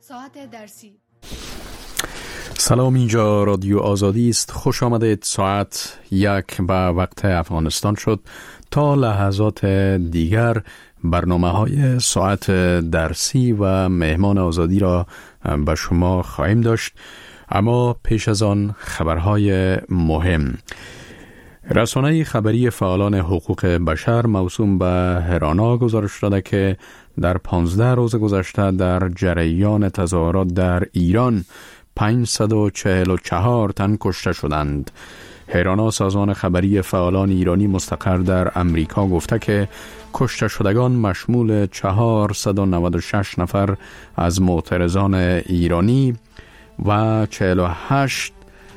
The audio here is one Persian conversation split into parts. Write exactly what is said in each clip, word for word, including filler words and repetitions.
ساعت درسی. سلام، اینجا رادیو آزادی است. خوش آمدید. ساعت یک به وقت افغانستان شد. تا لحظات دیگر برنامه های ساعت درسی و مهمان آزادی را به شما خواهیم داشت، اما پیش از آن خبرهای مهم. رسانه خبری فعالان حقوق بشر موسوم به هرانا گزارش داده که در پانزده روز گذشته در جریان تظاهرات در ایران پانصد و چهل و چهار تن کشته شدند. هرانا، سازمان خبری فعالان ایرانی مستقر در امریکا، گفته که کشته شدگان مشمول چهارصد و نود و شش نفر از معترضان ایرانی و چهل و هشت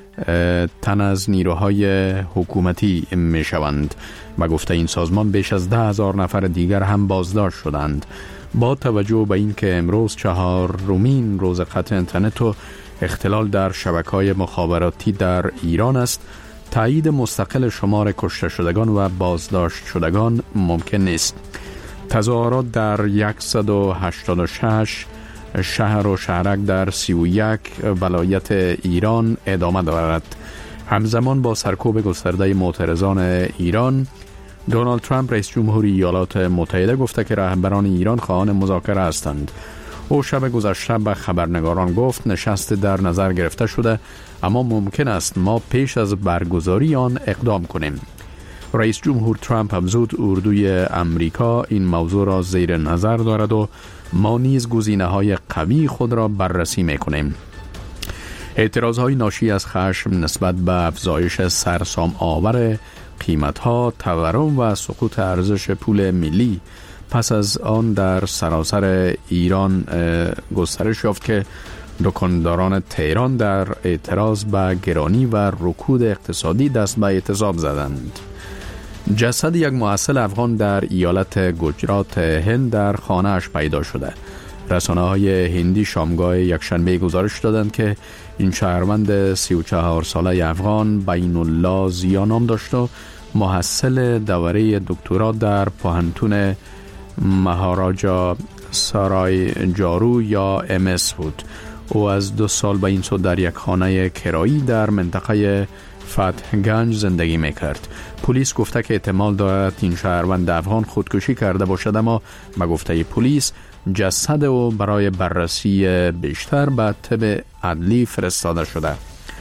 تن از نیروهای حکومتی می شوند. و گفته این سازمان بیش از ده هزار نفر دیگر هم بازداشت شدند. با توجه به اینکه امروز چهارمین روز قطع اینترنت و اختلال در شبکه‌های مخابراتی در ایران است، تایید مستقل شمار کشته شدگان و بازداشت شدگان ممکن نیست. تظاهرات در صد و هشتاد و شش شهر و شهرک در سی و یک ولایت ایران ادامه دارد. همزمان با سرکوب گسترده معترضان ایران، دونالد ترامپ رئیس جمهوری ایالات متحده گفته که رهبران ایران خواهان مذاکره هستند. او شب گذشته به خبرنگاران گفت نشست در نظر گرفته شده، اما ممکن است ما پیش از برگزاری آن اقدام کنیم. رئیس جمهور ترامپ افزود اردوی امریکا این موضوع را زیر نظر دارد و ما نیز گزینه‌های قوی خود را بررسی می‌کنیم. اعتراض‌های ناشی از خشم نسبت به افزایش سرسام آور قیمت‌ها، تورم و سقوط ارزش پول ملی پس از آن در سراسر ایران گسترش یافت که دکانداران تهران در اعتراض به گرانی و رکود اقتصادی دست به اعتصاب زدند. جسد یک محصل افغان در ایالت گجرات هند در خانه‌اش پیدا شده. رسانه‌های هندی شامگاه یکشنبه گزارش دادند که این شهروند سی و چهار ساله افغان بین الله زیا نام داشت و محصل دوره دکترا در پوهنتون مهاراجا سرای جارو یا ام اس بود. او از دو سال به این سو در یک خانه کرایی در منطقه فتحگنج زندگی میکرد. پلیس گفته که احتمال دارد این شهروند افغان خودکشی کرده باشد، اما به گفته پلیس جسد او برای بررسی بیشتر به طب عدلی فرستاده شده.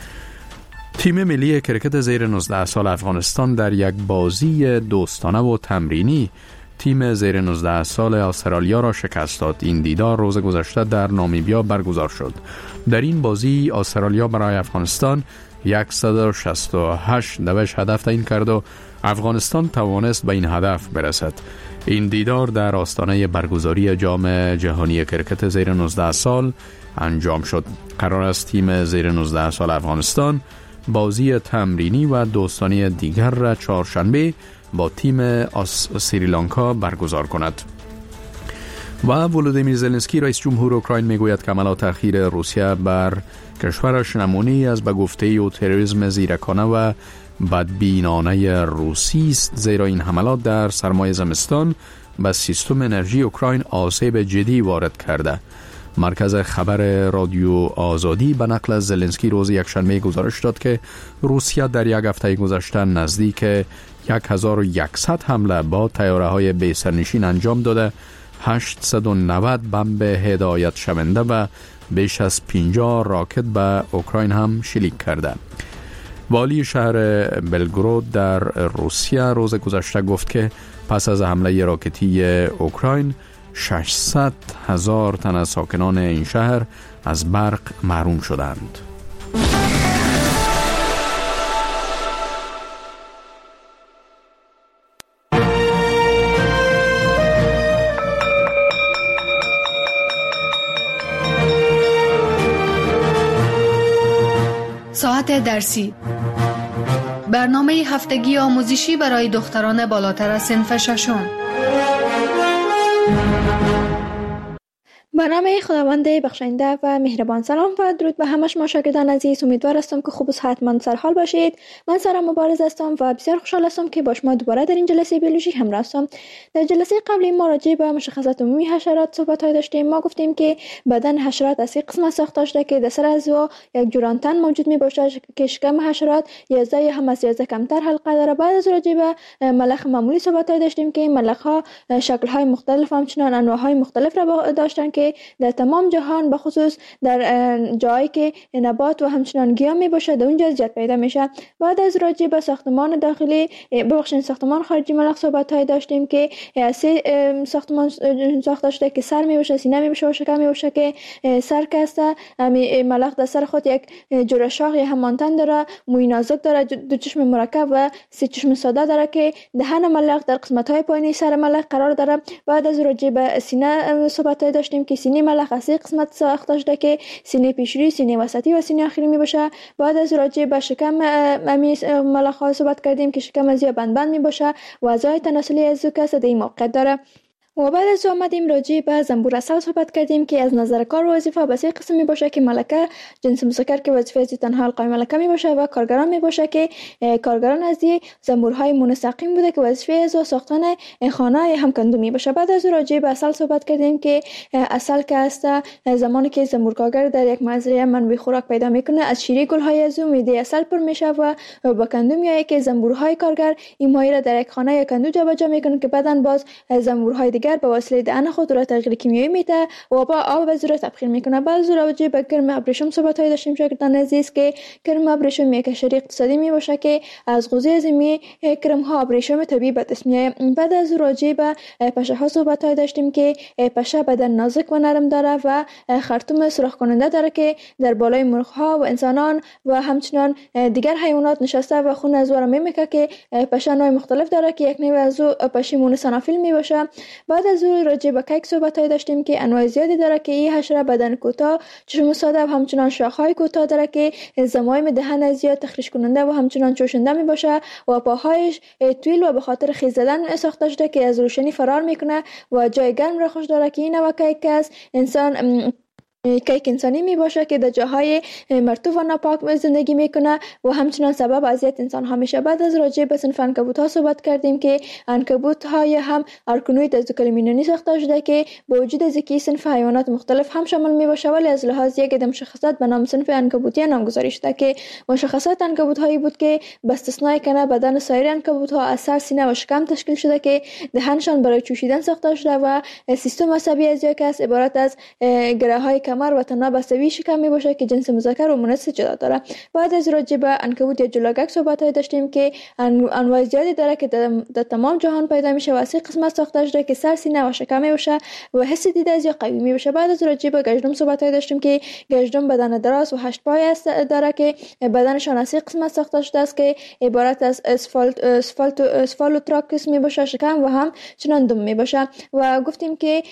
تیم ملی کرکت زیر نوزده سال افغانستان در یک بازی دوستانه و تمرینی تیم زیر نوزده سال استرالیا را شکست داد. این دیدار روز گذشته در نامیبیا برگزار شد. در این بازی استرالیا برای افغانستان صد و شصت و هشت دوش هدف تعیین کرد و افغانستان توانست به این هدف برسد. این دیدار در آستانه برگزاری جام جهانی کرکت زیر نوزده سال انجام شد. قرار است تیم زیر نوزده سال افغانستان بازی تمرینی و دوستانه دیگر را چهارشنبه با تیم سریلانکا برگزار کند. و ولودیمیر زلنسکی رئیس جمهور اوکراین میگوید که حملات اخیر روسیه بر کشورش نمونه‌ای از به گفته او تروریسم زیرکانه و بدبینانه روسی است، زیرا این حملات در سرمای زمستان به سیستم انرژی اوکراین آسیب جدی وارد کرده. مرکز خبر رادیو آزادی به نقل از زلنسکی روز یکشنبه گزارش داد که روسیه در یک هفته گذشته نزدیک هزار و صد حمله با طیاره‌های بی سرنشین انجام داده، هشتصد و نود بمب هدایت شونده و بیش از پنجاه راکت به اوکراین هم شلیک کرده. والی شهر بلگراد در روسیه روز گذشته گفت که پس از حمله راکتی اوکراین ششصد هزار تن از ساکنان این شهر از برق محروم شدند. ساعت درسی، برنامه هفتگی آموزشی برای دختران بالاتر از صنف ششم. به نام خداوند بخشنده و مهربان. سلام و درود به همه شما شاگردان عزیز. امیدوار هستم که خوب و صحتمند سرحال باشید. من سارا مبارز هستم و بسیار خوشحال هستم که با شما دوباره در این جلسه بیولوژی همراه هستم. در جلسه قبلی ما راجع به مشخصات عمومی حشرات صحبت داشتیم. ما گفتیم که بدن حشرات از سه قسمت ساخته شده که در سر اعضا یک جورانتن موجود می باشد که شکم حشرات یازده یا هم از یازده کمتر حلقه داره. بعد از راجع به ملخ معمولی صحبت داشتیم که ملخ ها شکل های مختلف همچنان انواع های مختلف را داشتن که در تمام جهان به خصوص در جایی که نبات و همچنان گیاه می باشه در اونجا زیاد پیدا میشه. بعد از راجع به ساختمان داخلی ببخشید ساختمان خارجی ملخ صحبت های داشتیم که سه ساختمان ساخته شده که سر می باشه، سینه می باشه و شکم می باشه که سر کسته ملخ در سر خود یک جوره شاخ یا همانتن داره، موی نازک داره، دو چشم مرکب و سه چشم ساده داره که دهن ملخ در قسمت های پایینی سر ملخ قرار داره. بعد از راجع به سینه صحبت های داشتیم که سینه ملخ از سه قسمت ساخته شده که سینه پیشروی، سینه وسطی و سینه آخری می باشه. بعد از راجع به شکم ملخ ها صحبت کردیم که شکم از یا بند بند می باشه و اعضای تناسلی از کس در این موقعیت داره. و بعد از آمدیم راجع به زنبور عسل صحبت کردیم که از نظر کار و وظیفه به سه قسم می باشه که ملکه جنس مذکر که وظیفه از تنها حلقه ملکه می باشه و کارگران می باشه که کارگران از زنبورهای منسقیم بوده که وظیفه از ساختن خانه یا هم کندو می باشه. بعد از راجع به عسل صحبت کردیم که عسل که است زمانی که زنبور کارگر در یک مزرعه منبع خوراک پیدا میکنه از شیره گل‌های از میده عسل پر میشه و با کندو میایه که زنبورهای کارگر این مایه را در یک خانه یا کندو جابجا میکنه که بعدن باز زنبورهای دیگر به وسیله دهن خود را تغییر کیمیایی میده و با آب و زور تبخیر میکنه. بعد از راجع به کرم ابریشم صحبت های داشتیم شاگردان عزیز که کرم ابریشم یک حشره اقتصادی می باشه که از غذای زمینی کرم ها ابریشم طبیعی به دست میاد. بعد از راجع به پشه ها صحبت های داشتیم که پشه بدن نازک و نرم داره و خرطوم سوراخ کننده داره که در بالای مرغ ها و انسانان و همچنان دیگر حیوانات نشسته و خون از ور میمکه که پشه نوع مختلف داره که یک نوع از پشه مونوسانافیل می باشه. بعد از اون راجع به کیک صحبت های داشتیم که انواع زیادی داره که این حشره بدن کوتاه، چشم ساده و همچنان شاخهای کوتاه داره که زمایم دهن زیاد تخریش کننده و همچنان چوشنده می باشه و پاهایش طویل و به خاطر خیز زدن ساخته شده که از روشنی فرار میکنه و جای گرم را خوش داره که این نوع کیک است انسان کیک انسانی می باشه که در جاهای مرطوب و ناپاک زندگی میکنه و همچنان سبب اذیت انسان ها میشه. بعد از راجع به صنف عنکبوت ها صحبت کردیم که عنکبوت های هم ارکنوید از کلمینونی ساخته شده که با وجود از اینکه صنف حیوانات مختلف هم شامل می باشه ولی از لحاظ یک عده مشخصات به نام صنف عنکبوتی نامگذاری شده که مشخصات عنکبوت هایی بود که به استثنای کنه بدن سایر عنکبوت ها از سر، سینه و شکم تشکیل شده که دهنشان برای چوشیدن ساخته شده و سیستم عصبی از یک است عبارت از گره های کمر و تناب عصبی شکم می باشه که جنس مذکر و مؤنث جدا داره. بعد از راجع به عنکبوت یا جلاگک صحبت های داشتیم که انواع زیادی داره که در تمام جهان پیدا میشه و از سه قسمت ساخته شده که سر، سینه و شکم می باشه و حس دیده از یا قوی می باشه. بعد از راجع به گژدم صحبت های داشتیم که گژدم بدن دراز و هشت پای است داره که بدنشان از سه قسمت ساخته شده است که عبارت از اسفالت اسفالت اسفالوتراکس می باشه شکم و هم چنان دم می باشه و گفتیم که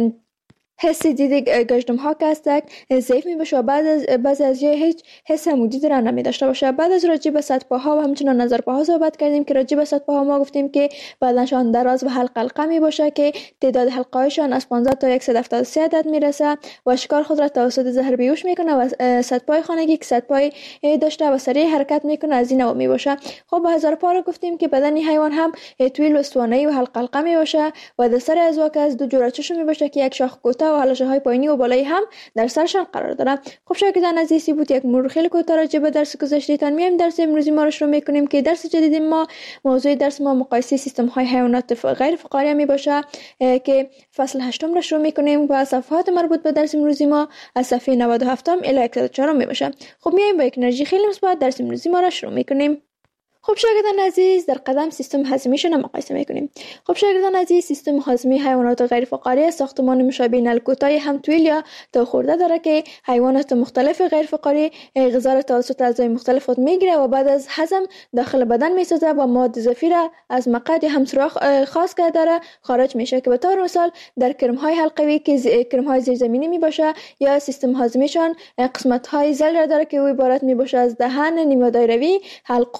حس دید گژدم ها که هستک ضعیف می باشه و بعد از بعضی از یه هیچ حس مودی را نمی داشته باشه. بعد از راجع به سطح پاها و همچنان نظر پاها صحبت کردیم که راجع به سطح پاها ما گفتیم که بدنشان دراز و حلقه حلقه می باشه که تعداد حلقه هایشان از پانزده تا صد و هفتاد و سه عدد می رسه و شکار خود را توسط زهر بیهوش میکنه و سطح پای خانگی که سطح پای داشته و سریع حرکت میکنه از این نوع می باشه. خب به هزار پا گفتیم که بدن حیوان هم طویل و اسطوانه‌ای و حلقه حلقه می باشه و در سر اعضا که از دو جوره چشم می باشه که یک شاخ کوتاه و حلقه های پایینی و بالایی هم در سرشان قرار داره. خب شاگردان عزیزی بود یک مرور خیلی کوتاه راجع به درس گذشته‌تان میایم درس امروزی ما رو شروع میکنیم که درس جدید ما موضوع درس ما مقایسه سیستم های حیوانات غیر فقاریه می باشه که فصل هشتم رو شروع میکنیم و صفحات مربوط به درس امروزی ما از صفحه نود و هفت الی صد و چهار می باشه. خب میایم با یک انرژی خیلی مثبت درس امروزی ما رو شروع میکنیم. خب شاگردان عزیز در قدم سیستم هاضمه‌شون مقایسه میکنیم. خب شاگردان عزیز سیستم هاضمه حیوانات غیر فقاری ساختمان مشابه نل کوتاه هم طویل یا تا خورده داره که حیوانات مختلف غیر فقاری غذا را توسط اعضای مختلف خود میگیره و بعد از هضم داخل بدن میسازه و مواد اضافی را از مقعد یا هم سوراخ خاص که داره خارج میشه که به طور مثال در کرم های حلقوی که کرم های زیرزمینی میباشه یا سیستم هاضمه‌شان قسمت های زل را داره که عبارت میباشه از دهن نیمه دایروی، حلقوم، مری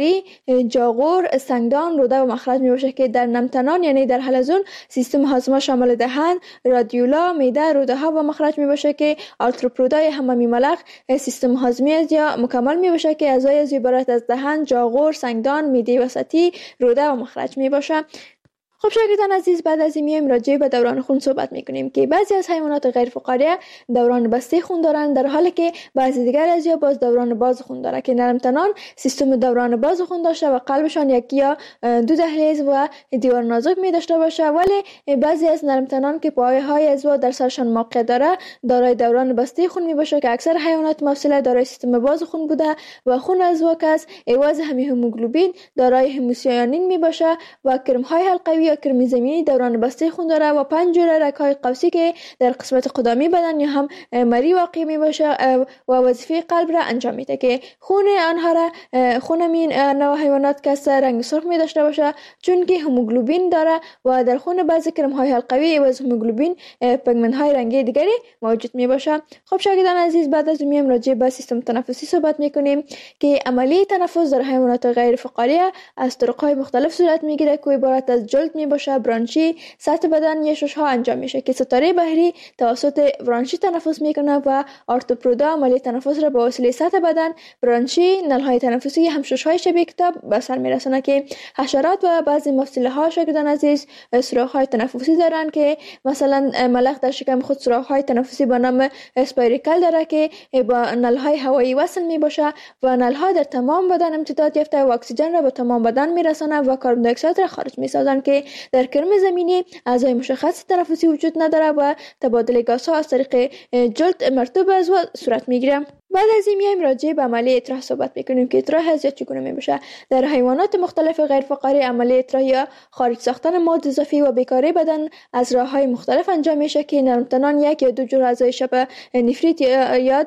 بهری، جاغور، سنگدان، روده و مخرج می باشه که در نمتنان یعنی در حلزون سیستم هاضمه شامل دهن، رادیولا، معده، روده ها و مخرج می باشه که آرتروپودای حمامی ملخ سیستم هاضمه از یا مکمل می باشه که اعضای از عبارت از دهن، جاغور، سنگدان، معده وسطی، روده و مخرج می باشه. خب شاگردان عزیز، بعد از این میایم راجع به دوران خون صحبت میکنیم که بعضی از حیوانات غیر فقاریه دوران بسته خون دارن، در حالی که بعضی دیگر از یا باز دوران باز خون داره که نرمتنان سیستم دوران باز خون داشته و قلبشان یک یا دو دهلیز و دیوار نازک می داشته باشه، ولی بعضی از نرمتنان که پایه های عضو در سرشان موقع داره دارای دوران بسته خون می باشه که اکثر حیوانات مفصله دارای سیستم باز خون بوده و خون عضو کس عوض همین هموگلوبین دارای هموسیانین می باشه و کرم های حلقوی یا کرم زمینی دوران بسته خون داره و پنج جوره رگ‌های قوسی که در قسمت قدامی بدن یا هم مری واقع می باشه و وظیفه قلب را انجام میده که خون آنها را خون این نوع حیوانات که رنگ سرخ می داشته باشه چون که هموگلوبین داره و در خون بعضی کرم های حلقوی و هموگلوبین پیگمنت های رنگی دیگری موجود می باشه. خب شاگردان عزیز، بعد از میایم راجع به سیستم تنفسی صحبت میکنیم که عملیه تنفس در حیوانات غیر فقاریه از طرق‌های مختلف صورت میگیره که عبارت از جلد می باشه، برانشی، سطح بدن یا شش ها انجام میشه که ستاره بهری توسط برانشی تنفس میکنه و آرتوپرودا عملیه تنفس را به وسیله سطح بدن، برانشی، نلهای تنفسی هم شش های شبیه کتاب به سر میرسونه که حشرات و بعضی مفصله ها شاگردان عزیز سوراخ های تنفسی دارن که مثلا ملخ در شکم خود سوراخ های تنفسی به نام اسپایریکل داره که با نلهای هوایی وصل می باشه و نلها در تمام بدن امتداد یافته و اکسیژن را به تمام بدن میرسونه و کاربن دی اکساید را خارج میسازن که در کرم زمینی اعضای مشخص تنفسی وجود نداره و تبادل گازها از طریق جلد مرطوب عضو صورت میگیره. بعد از این میایم راجع به عملیه اطراح صحبت میکنیم که اطراح از چگونه میشه. در حیوانات مختلف غیر فقاری عملیه اطراح یا خارج ساختن مواد اضافی و بیکاری بدن از راههای مختلف انجام میشه که نرمتنان یک یا دو جور اعضای شبه نفریت یا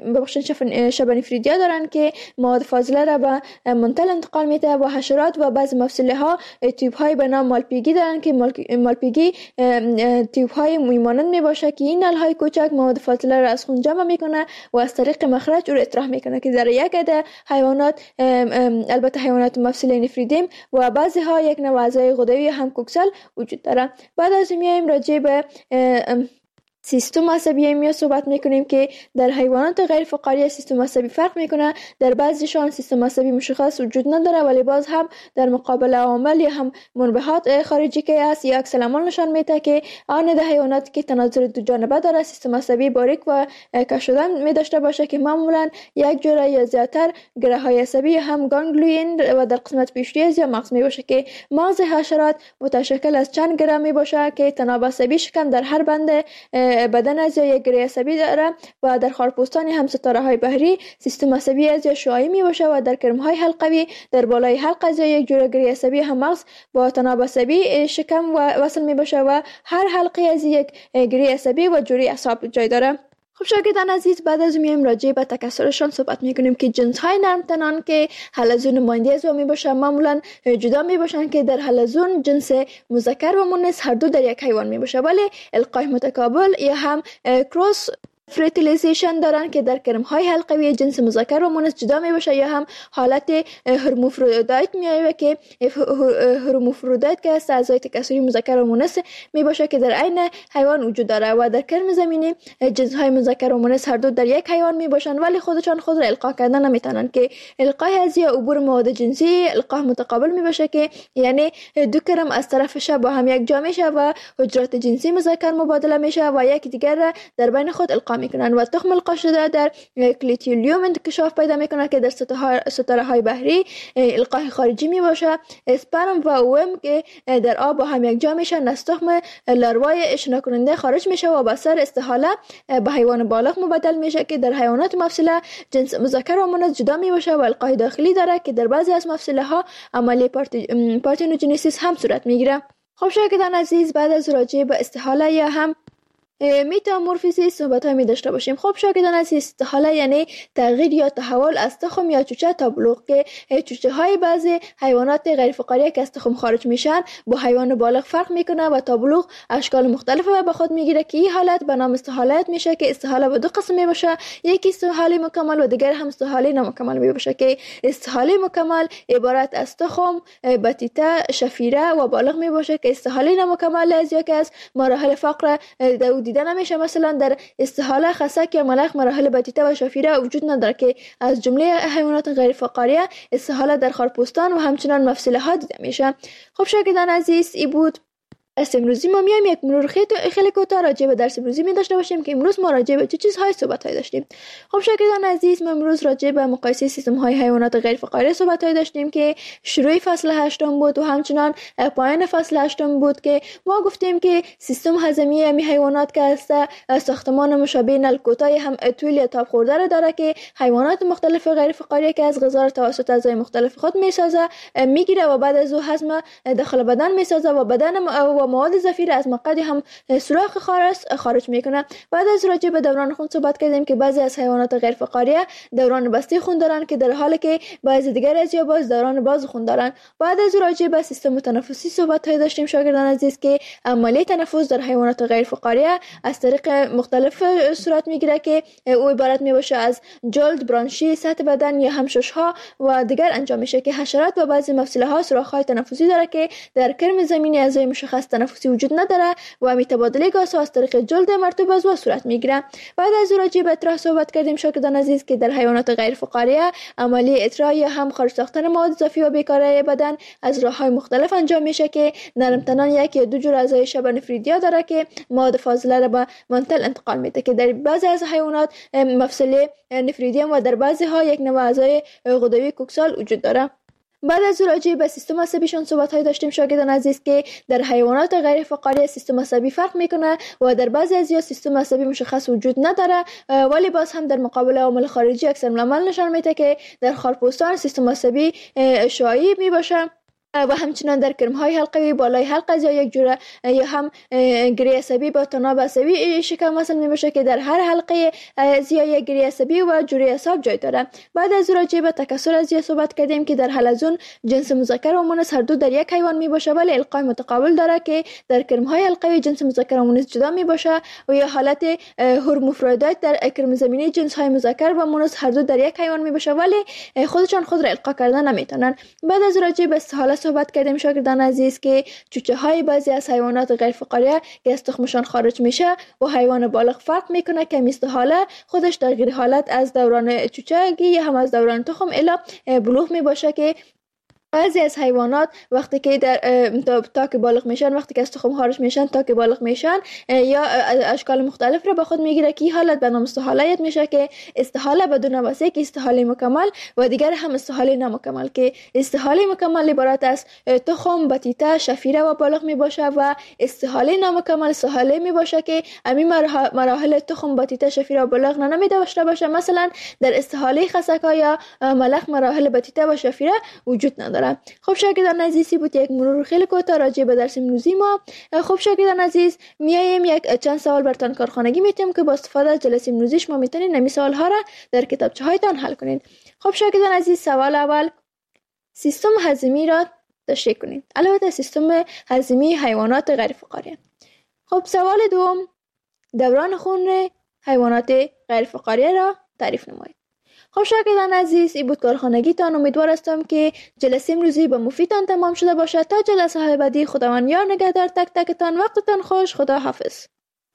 ببخشید شبه نفریدیا دارن که مواد فاضله را به منتل انتقال میده و حشرات و بعضی مفصله ها تیوب های به نام مالپیگی دارن که مالپیگی تیوب های میمانند میباشه که این نل های کوچک مواد فاضله را از خون جمع میکنه و از طریق مخرج او را اطراح میکنه که در یک عده حیوانات البته حیوانات مفصله نفریدیم و بعضی ها یک نوع اعضای غدوی هم کوکسل وجود داره. بعد از این میایم راجع به سیستم عصبی می صحبت میکنیم که در حیوانات غیر فقاری سیستم عصبی فرق میکنه. در بعضیشان سیستم عصبی مشخص وجود نداره ولی باز هم در مقابل عوامل یا هم منبعات خارجی که است یا عکس العمل نشان میده که آن ده حیوانات که تناظر دو جانبه داره سیستم عصبی باریک و کش شدن می داشته باشه که معمولا یک جوره یا زیاتر گره های عصبی یا هم گانگلیون و در قسمت پیشری از یا مغز می باشه که مغز حشرات متشکل از چند گره می باشه که تناب عصبی شکم در هر بند بدن از یک گره عصبی داره و در خارپوستان هم ستاره های بحری سیستم عصبی از یا شعاعی می باشه و در کرم های حلقوی در بالای حلق از یک جوره گره عصبی هم مغز با تناب عصبی شکم و وصل می باشه و هر حلقه از یک گره عصبی و جوری اعصاب جای داره. خب شاگردان عزیز، بعد از میایم راجع به تکثرشان صحبت میکنیم که جنس های نرمتنان که حلزون نماینده از می باشه معمولا جدا می باشن که در حلزون جنس مذکر و مؤنث هر دو در یک حیوان می باشه ولی القاح متقابل یا هم کروس فرتیلیزیشن دارن که در کرم های حلقوی جنس مذکر و مؤنث جدا می باشه یا هم حالت هرمافرودیت میایه که هرمافرودیت که است اعضای تکثری مذکر و مؤنث می باشه که در عین حیوان وجود داره و در کرم زمینی جنس های مذکر و مؤنث هر دو در یک حیوان می باشن ولی خودشان خود را القاح کردن نمیتونن که القاح از یا عبور مواد جنسی القاح متقابل می باشه که یعنی دو کرم از طرف شب با هم یک جا میشه و حجرات جنسی مذکر مبادله میشه و یک دیگر در بین خود القاح میکنن و تخم القاح شده در کلیتیولیوم انکشاف پیدا میکنه که در ستاره های بحری القاح خارجی می باشه. اسپرم و اوم که در آب با هم یک جا میشن از تخم لاروای شنا کننده خارج میشه و به سر استحاله به حیوان بالغ مبدل میشه که در حیوانات مفصله جنس مذکر و مؤنث جدا می باشه و القاح داخلی داره که در بعضی از مفصله ها عملیه پارتنوجنسیس هم صورت میگیره. خب شاگردان عزیز، بعد از راجع به استحاله یا هم متامورفیزم صحبت های می داشته باشیم. خب شاگردان عزیز، استحاله یعنی تغییر یا تحول از تخم یا چوچه تا بلوغ که چوچه های بعضی حیوانات غیر فقاریه که از تخم خارج میشن با حیوان بالغ فرق میکنه و تا بلوغ اشکال مختلف به خود میگیره که این حالت به نام استحاله میشه که استحاله به دو قسم می باشه، یکی استحاله مکمل و دیگر هم استحاله نامکمل می باشه که استحاله مکمل عبارت از تخم، بطیطه، شفیره و بالغ می باشه که استحاله نامکمل از یکی از مراحل فقر دیده نمیشه. مثلا در استحاله خسک یا ملخ مراحل بطیطه و شفیره وجود نداره که از جمله حیوانات غیر فقاریه استحاله در خارپوستان و همچنان مفصله ها دیده میشه. خب شاگردان عزیز، ای بود درس امروزی. ما میایم یک مرور خیلی کوتاه راجع به درس امروزی می داشته باشیم که امروز ما راجع به چه چیزهای صحبت های داشتیم. خب شاگردان عزیز، ما امروز راجع به مقایسه سیستم های حیوانات غیر فقاریه صحبت های داشتیم که شروع فصل هشتم بود و همچنان پایان فصل هشتم بود که ما گفتیم که سیستم هضمی می حیوانات که است ساختمان مشابه نل کوتاه هم طول یا تاب خورده را داره که حیوانات مختلف غیر فقاریه که از غذا را توسط اعضای مختلف خود میسازه میگیره و بعد از او هضم داخل بدن میسازه و بدن و مواد ضفیر از مقعد هم سوراخ خارج خارج میکنه. بعد از راجع به دوران خون صحبت کردیم که بعضی از حیوانات غیر فقاریه دوران بسته خون دارن که در حالی که بعضی دیگر از یا باز دوران باز خون دارن. بعد از راجع به سیستم تنفسی صحبت های داشتیم شاگردان عزیز که عملیه تنفس در حیوانات غیر فقاریه از طریق مختلف صورت میگیره که او عبارت میباشه از جلد، برانشی، سطح بدن یا همشش ها و دیگر انجام میشه که حشرات و بعضی مفصله ها سوراخ های تنفسی داره که در کرم زمینی اعضای مشخص تنفسی وجود نداره و می تبادله گاز از طریق جلد مرطوب از او صورت میگیره. بعد از راجع به اطراح صحبت کردیم شاگردان عزیز که در حیوانات غیر فقاریه عملیه اطراح یا هم خارج ساختن مواد اضافی و بیکاره بدن از راههای مختلف انجام میشه که نرم تنان یک یا دو جور اعضای شبه نفریدیا داره که مواد فاضله را به منتل انتقال میده که در بعضی از حیوانات مفصل نفریدیم و در بعضی ها یک نوع اعضای غدوی کوکسال وجود داره. بعد از راجع به سیستم عصبیشون صحبت های داشتیم شاگردان عزیز که در حیوانات غیر فقاریه سیستم عصبی فرق میکنه و در بعضی از یا سیستم عصبی مشخص وجود نداره، ولی باز هم در مقابل عوامل خارجی اکثر العمل نشان میده که در خارپوستان سیستم عصبی شایع می باشه و همچنان در کرم‌های حلقوی بالای حلقه یا یک جوره یا هم گری عصبی با تناب عصبی شکم وصل میشه که در هر حلقه یا یک گری عصبی و جوره اعصاب جای داره. بعد از راجع به تکثر از صحبت کردیم که در حلزون جنس مذکر و مؤنث هر دو در یک حیوان می باشه ولی القای متقابل داره که در کرم‌های حلقوی جنس مذکر و مؤنث جدا می باشه و یا حالت هرمافرودیت در کرم زمینی جنس های مذکر و مؤنث هر دو در یک حیوان می باشه ولی خودشان خود را القا کردن نمیتونن. بعد از راجع به استحاله صحبت کردیم شاگردان عزیز که چوچه های بعضی از حیوانات غیر فقاریه که از تخمشان خارج میشه و حیوان بالغ فرق میکنه که استحاله خودش تغییر حالت از دوران چوچگی یا هم از دوران تخم الی بلوغ می باشه که بعضی از حیوانات وقتی که در تا, تا که بالغ میشن، وقتی که از تخم خارج میشن تا که بالغ میشن یا اشکال مختلف رو به خود میگیره که این حالت به نام استحاله میشه که استحاله بدون واسه که استحاله مکمل و دیگر هم استحاله نامکمل که استحاله مکمل عبارت از تخم، بطیطه، شفیره و بالغ میباشه و استحاله نامکمل استحاله میباشه که امی مراحل تخم، بطیطه، شفیره و بالغ نمیده داشته باشه. مثلا در استحاله خسکا یا ملخ مراحل بطیطه و شفیره وجود نداره. خب شاگردان عزیزی بود یک مرور خیلی کوتاه راجع به درس امروزی ما. خب شاگردان عزیز میایم یک چند سوال براتون کارخانگی میتیم که با استفاده از جلسه امروزی شما میتونید نمی سوال ها را در کتابچه هایتان حل کنید. خب شاگردان عزیز، سوال اول، سیستم هضمی را تشریح کنید. البته سیستم هضمی حیوانات غیر فقاریه. خب سوال دوم، دوران خون حیوانات غیر فقاریه را تعریف نمایید. خب شاگردان عزیز، این بود کارخانگیتان. امیدوار هستم که جلسه امروزی به مفیدتان تمام شده باشد. تا جلسه های بعدی خداوند یار نگهدار تک تکتان. وقتتان خوش. خدا حافظ.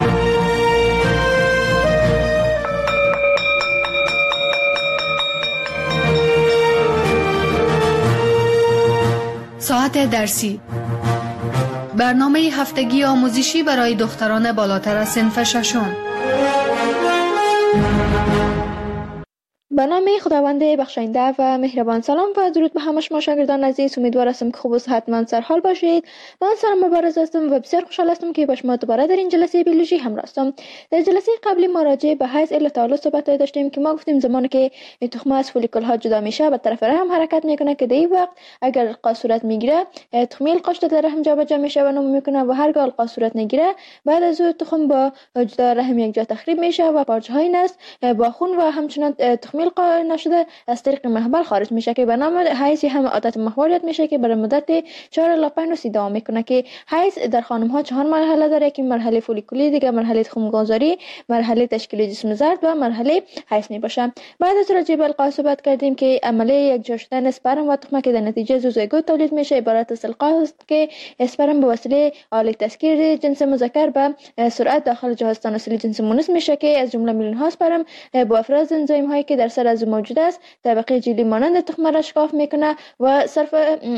ساعت درسی، برنامه هفتگی آموزشی برای دختران بالاتر از صنف ششم. به نام خداوند بخشاینده و مهربان. سلام و درود به همه شما شاگردان عزیز. امیدوار هستم که خوب و صحتمند سرحال باشید. من سرم مبارز هستم و بسیار خوشحال هستم که با شما دوباره در این جلسه بیولوژی همراه هستم. در جلسه قبلی ما راجع به حیض الی تعالی صحبت داشتیم که ما گفتیم زمانی که تخمه از فولیکول ها جدا میشه به طرف رحم حرکت میکنه که در این وقت اگر القا صورت میگیره تخمه القاش در رحم جابجا میشه و نمو میکنه و هرگاه القا صورت نگیره بعد از او تخم با جدا رحم یک جا تخریب میشه و پارچه های نست با خون و همچنان تخمه القا نشده از طریق محبل خارج میشه که به نام حیض هم عادت محوریت میشه که برای مدت چهار الی پنج روز دوام میکنه که حیض در خانم ها چهار مرحله داره که مرحله فولیکولی، دیگه مرحله تخم گذاری، مرحله تشکیل جسم زرد و مرحله حیض میباشه. بعد از راجع به القا صحبت کردیم که عملیه یک جا شدن اسپرم و تخمه که در نتیجه زوزیگوت تولید میشه عبارت از القا است که اسپرم به وسیله آله تسکیر جنس مذکر به سرعت داخل جهاز تناسلی جنس مؤنث میشه که از جمله میلیون ها اسپرم با افراز انزیم هایی که در سر از موجود است طبقه جلی مانند تخمه را شکاف میکنه و صرف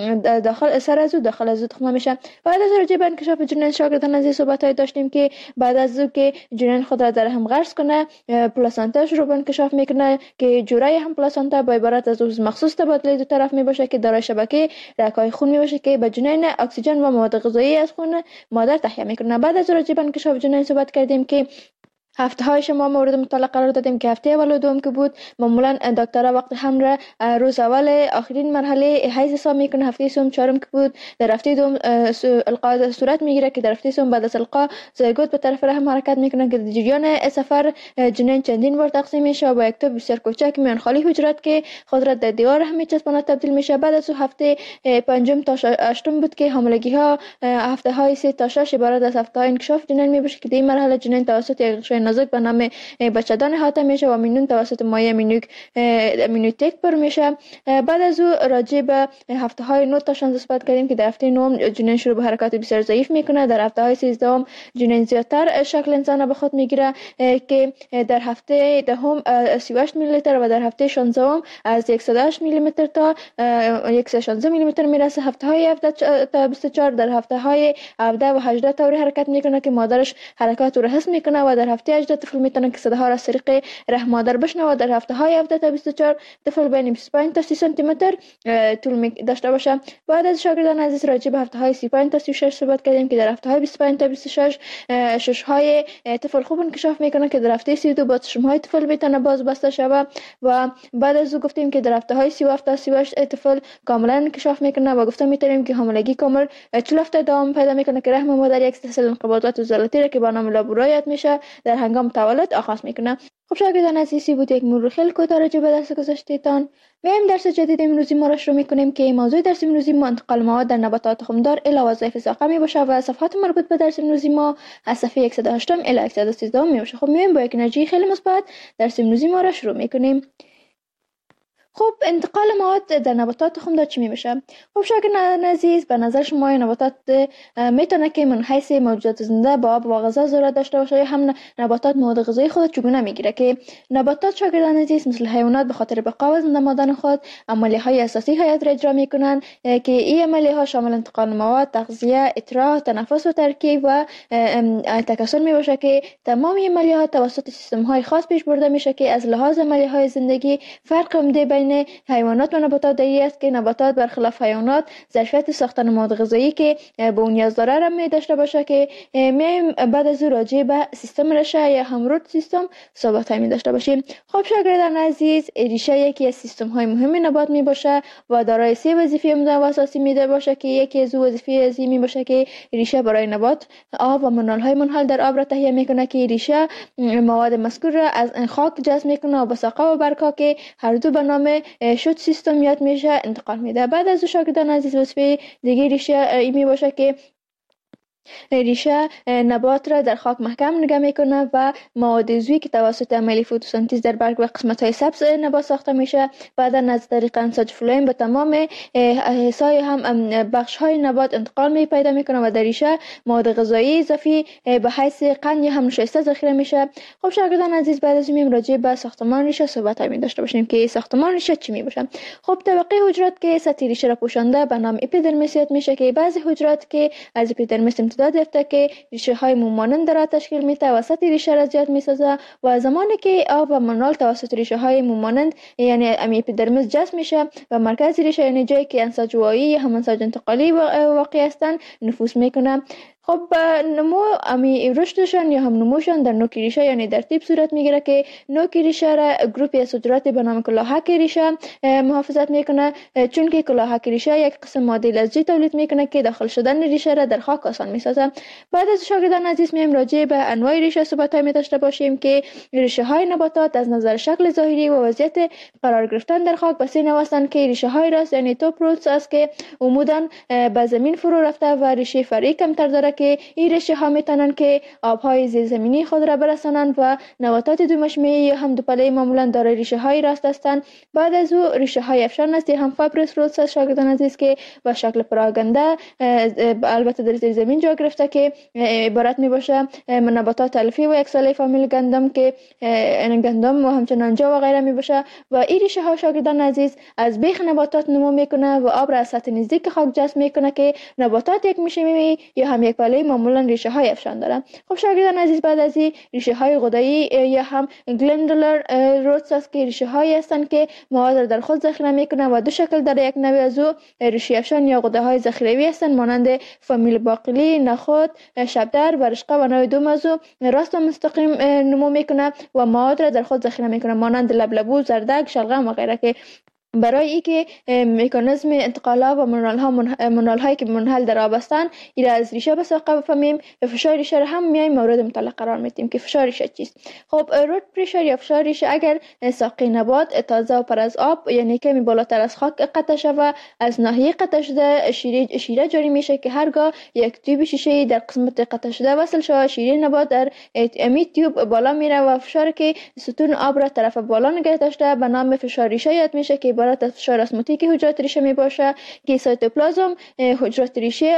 داخل سر از او داخل از او تخمه میشه. بعد از راجع به انکشاف جنین شاگردان از این صحبت های داشتیم که بعد از او که جنین خود را در رحم غرس کنه پلاسانتا رو به انکشاف میکنه که جوره هم پلاسانتا با عبارت از عضو مخصوص تبادله دو طرف میباشه که دارای شبکه رگ‌های خون میباشه که به جنین اکسیژن و مواد غذایی از خون مادر تهیه میکنه. بعد از راجع به انکشاف جنین صحبت کردیم که هفته های شما مورد مطالعه قرار دادیم که هفته اول و دوم که بود معمولا دکترها وقت حمل روز اول آخرین مرحله حیض حساب میکنه. هفته سوم چهارم که بود در هفته دوم القا صورت میگیره که در هفته سوم بعد از القا زیگوت به طرف رحم حرکت میکنه که در جریان سفر جنین چندین بار تقسیم میشه و با یک توپ بسیار کوچک میان خالی حجرات که خود را در دیوار رحم میچسباند تبدیل میشه. بعد از هفته پنجم تا هشتم بود که حاملگی ها هفته های سه تا شش عبارت از هفته های انکشاف جنین میباشه که در این مرحله جنین توسط یک غشای نازک به نام بچه‌دان احاطه میشه و مینون توسط مایع امینوک امینوتیک پر میشه. بعد از او راجع به هفته های نه تا شانزده صحبت کردیم که در هفته نهم جنین شروع به حرکات بسیار ضعیف میکنه. در هفته های سیزده جنین زیادتر شکل انسان به خود میگیره که در هفته دهم سی و هشت میلی لیتر و در هفته شانزده از صد و هشت میلی متر تا صد و شانزده میلی متر میرسه. هفته های هفده تا بیست و چهار در هفته های هفده و هجده طوری حرکت میکنه که مادرش حرکات رو حس میکنه و در هفته هجده طفل میتونه که صداها را از طریق رحم مادر بشنوه. در هفته های هفده تا بیست و چهار طفل بین بیست و پنج تا سی سانتی متر طول داشته باشه. بعد از شاگردان عزیز راجع به هفته های سی و پنج تا سی و شش صحبت کردیم که در هفته های بیست و پنج تا بیست و شش شش های طفل خوب انکشاف میکنه که در هفته سی و دو با چشم های طفل میتونه باز بسته شوه و بعد از او گفتیم که در هفته های سی و هفت تا سی و هشت طفل کاملا انکشاف میکنه و گفتم میتونیم که حاملگی کامل چهل هفته دوام پیدا میکنه که رحم مادر یک سلسله انقباضات عضلاتی را که با نام لابورایت میشه در هنگام تولد آغاز میکنه. خب شاگردان عزیزی بود یک مرور خیلی کوتاه راجع به درس گذشتهتان. میایم درس جدید امروزی ما را شروع میکنیم که موضوع درس امروزی ما انتقال مواد در نباتات تخمدار الی وظایف ساقه می باشه و صفحات مربوط به درس امروزی ما از صفحه صد و هشت الی صد و سیزده می باشه. خب میایم با یک انرژی خیلی مثبت درس امروزی ما را شروع میکنیم. خب انتقال مواد در نباتات تخمدار چی میشه؟ خب شاگردان عزیز به نظر شما نباتات میتونه که من حیث موجودات زنده با آب و غذا ضرورت داشته باشه یا هم نباتات مواد غذایی خود چگونه میگیره که نباتات شاگردان عزیز مثل حیوانات به خاطر بقا و زنده ماندن خود عملیه های اساسی حیات را اجرا میکنن که این عملیه ها شامل انتقال مواد، تغذیه، اطراح، تنفس و ترکیب و تکثر میباشه که تمام این عملیه ها توسط سیستم های خاص پیش برده میشه که از لحاظ عملیه های زندگی فرق عمده بین حیوانات و نباتات دایی است که نباتات برخلاف حیوانات ظرفیت ساختن مواد غذایی که به اون نیاز داره را می داشته باشه که میایم بعد از راجع به سیستم ریشه یا همرود سیستم صحبت می داشته باشیم. خب شاگردان عزیز ریشه یکی از سیستم های مهم نبات می باشه و دارای سه وظیفه عمده و اساسی می باشه که یکی از وظیفه ازی می باشه که ریشه برای نبات آب و منال های منحل در آب را تهیه میکنه که ریشه مواد مذکور را از خاک جذب میکنه و به ساقه و برگ‌ها که هر دو به نام شد سیستم یاد میشه انتقال میده. بعد از شاگردان عزیز وظیفه دیگه ریشه ای می باشه که ریشه نبات را در خاک محکم نگه میکنه و مواد عضوی که توسط عملیه فتوسنتز در برگ و قسمت های سبز نبات ساخته میشه بعدا از طریق انساج فلویم به تمام حصای هم بخش های نبات انتقال می پیدا میکنه و در ریشه مواد غذایی اضافی به حیث قند یا هم نشایسته ذخیره میشه. خب شاگردان عزیز بعد از این راجع به ساختمان ریشه صحبت می داشته باشیم که ساختمان ریشه چی می باشه. خب طبقه حجرات که سطح ریشه را پوشانده به نام اپیدرمیس میشه که بعضی حجرات که از اپیدرمیس امتداد یافته که ریشه های مومانند را تشکیل میده و سطح ریشه را زیاد میسازه و زمانی که آب و منرال توسط ریشه های مومانند یعنی اپیدرمیس جذب میشه و مرکز ریشه یعنی جایی که انساج وایی یا هم انساج انتقالی واقع هستند نفوذ میکنه. خب نمو امی رشدشان یا هم نموشان در نوک ریشه یعنی در تیپ صورت میگیره که نوک ریشه را گروپی از حجرات به نام کلاهک ریشه محافظت میکنه، چون که کلاهک ریشه یک قسم ماده لزجی تولید میکنه که داخل شدن ریشه را در خاک آسان میسازه. بعد از شاگردان عزیز میم راجع به انواع ریشه صحبت می داشته باشیم که ریشه های نباتات از نظر شکل ظاهری و وضعیت قرار گرفتن در خاک به سه نوع هستند که ریشه های راست یعنی توپ روتس است که عموداً به زمین فرو رفته و ریشه فرعی کمتر داره که این ریشه ها میتونن که آبهای زیرزمینی خود را برسانند و نباتات دو مشمعی یا هم دو پله معمولا دارای ریشه های راست هستند. بعد از او ریشه های افشان است هم فایبرس روتس است شاگردان عزیز که با شکل پراگنده البته در زیر زمین جا گرفته که عبارت می باشه نباتات الفی و یک ساله فامیل گندم که گندم و همچنان جو و غیره می باشه و این ریشه ها شاگردان عزیز از بیخ نباتات نمو میکنه و آب را از سطح نزدیک خاک جذب میکنه که نباتات یک مشمعی یا هم یک پله معمولا ریشه های افشان دارن. خب شاگردان عزیز بعد از این ریشه های غدایی یا هم گلندولر روتس است که ریشه هایی هستند که مواد را در خود ذخیره میکنه و دو شکل داره. یک نوع از او ریشه افشان یا غده های ذخیروی هستند مانند فامیل باقلی، نخود، شبدر و رشقه و نوع دوم از او راست و مستقیم نمو میکنه و مواد را در خود ذخیره میکنه مانند لبلبو، زردک، شلغم و غیره که برای اینکه مکانیزم انتقال و منرال ها منرال هایی که منحل در آب هستند ایرا از ریشه به ساقه بفهمیم. فشار ریشه را هم میایم مورد مطالعه قرار میدیم که فشار ریشه چیست. خب روت پرشر یا فشار ریشه اگر ساقه نبات تازه و پر از آب یعنی کمی بالاتر از خاک قطع شود از ناحیه قطع شده شیره شیره جاری میشه که هرگاه یک تیوب شیشه در قسمت قطع شده وصل شود شیره نبات در امی تیوب بالا میره و فشار که ستون آب را طرف بالا نگه داشته به نام فشار ریشه یاد میشه که عبارت از فشار اسموتیک حجرات ریشه می باشه که سایتوپلازم حجرات ریشه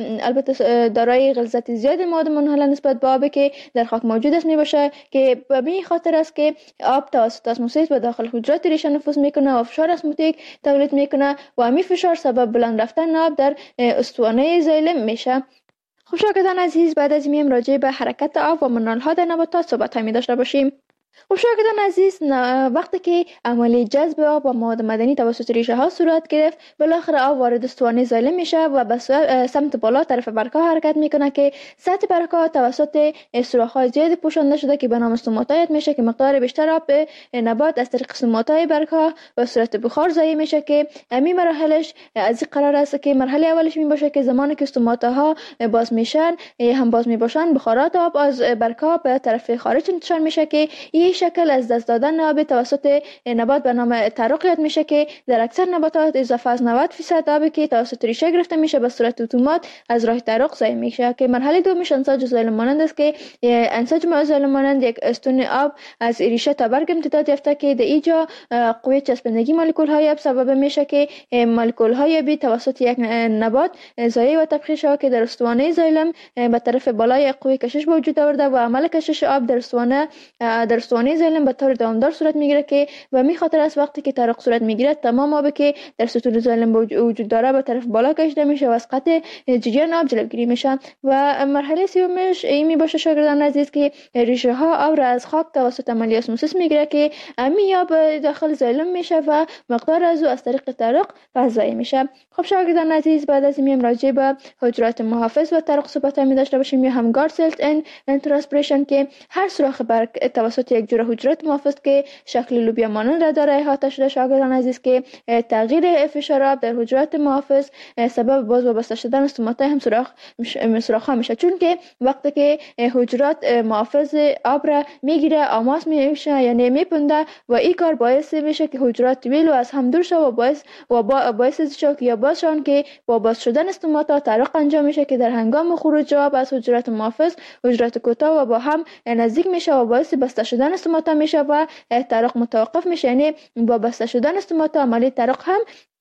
البته دارای غلظت زیاد مواد منحله نسبت به آب که در خاک موجود است می باشه که به این خاطر است که آب توسط اسموسیس به داخل حجرات ریشه نفوذ میکنه و فشار اسموتیک تولید میکنه و همین فشار سبب بلند رفتن آب در استوانه زایلم میشه. خب شاگردان عزیز بعد از میم راجع به حرکت آب و منرال ها در نباتات صحبت می داشته باشیم. خب شاگردان عزیز وقتی که عملیه جذب آب و مواد معدنی توسط ریشه ها صورت گرفت بالاخره آب وارد استوانه زایلم میشه و به سمت بالا طرف برگ‌ها حرکت میکنه که سطح برگ‌ها توسط سوراخ‌های زیاد پوشانده شده که به نام استوماتایت میشه که مقدار بیشتر آب به نبات از طریق استوماتای برگ‌ها به صورت بخار ضایع میشه که همین مراحلش از این قرار است که مرحله اولش می باشه که زمانی که استوماتاها باز میشن هم باز میباشن بخارات آب از برگ‌ها به طرف خارج انتشار میشه که این شکل از دست دادن آب توسط نبات به نام تعرق یاد میشه که در اکثر نباتات اضافه از نود درصد آبی که توسط ریشه گرفته میشه به صورت اتومات از راه تعرق ضایع میشه که مرحله دومش انساج زایلم مانند است که انساج زایلم مانند یک استون آب از ریشه تا برگ امتداد یافته که در اینجا قوه چسبندگی مولکول های آب سبب میشه که مولکول های آبی توسط یک نبات ضایع و تبخیر شود که در استوانه زایلم به طرف بالای قوه کشش به وجود آورده و عمل کشش آب در استوانه در استوانه زایلم به طور دوامدار صورت میگیره که و می خاطر است وقتی که تعرق صورت میگیره تمام آبی که در ستون زایلم وجود داره به طرف بالا کشیده میشه و از قطع جریان آب جلوگیری میشه. و مرحله سومش این می باشه شاگردان عزیز که ریشه ها آب را از خاک توسط عملیه اسموسیس میگیره که امی آب داخل زایلم میشه و مقدار از او از طریق تعرق فضایی میشه. خب شاگردان عزیز بعد از این راجع به حجرات محافظ و تعرق صحبت می داشته باشیم یا هم گارد سلز ان ترانسپیریشن که هر سوراخ برگ توسط یک جور حجرات محافظ که شکل لوبیا مانند را داره احاطه شده شاگردان عزیز که تغییر فشار آب در حجرات محافظ سبب باز و بسته شدن استوماتای هم سوراخ سوراخ ها میشه چون که وقتی که حجرات محافظ آب را میگیره آماس میشه یعنی میپنده و این کار باعث میشه که حجرات طویل و از هم دور شود و باعث و باعث شود که یا بازشان که با باز شدن استوماتا تعرق انجام میشه که در هنگام خروج آب از حجرات محافظ حجرات کوتاه و با هم نزدیک میشه و باعث بسته شدن استوماتا میشه و تعرق متوقف میشه یعنی با بسته شدن استوماتا عملیه تعرق هم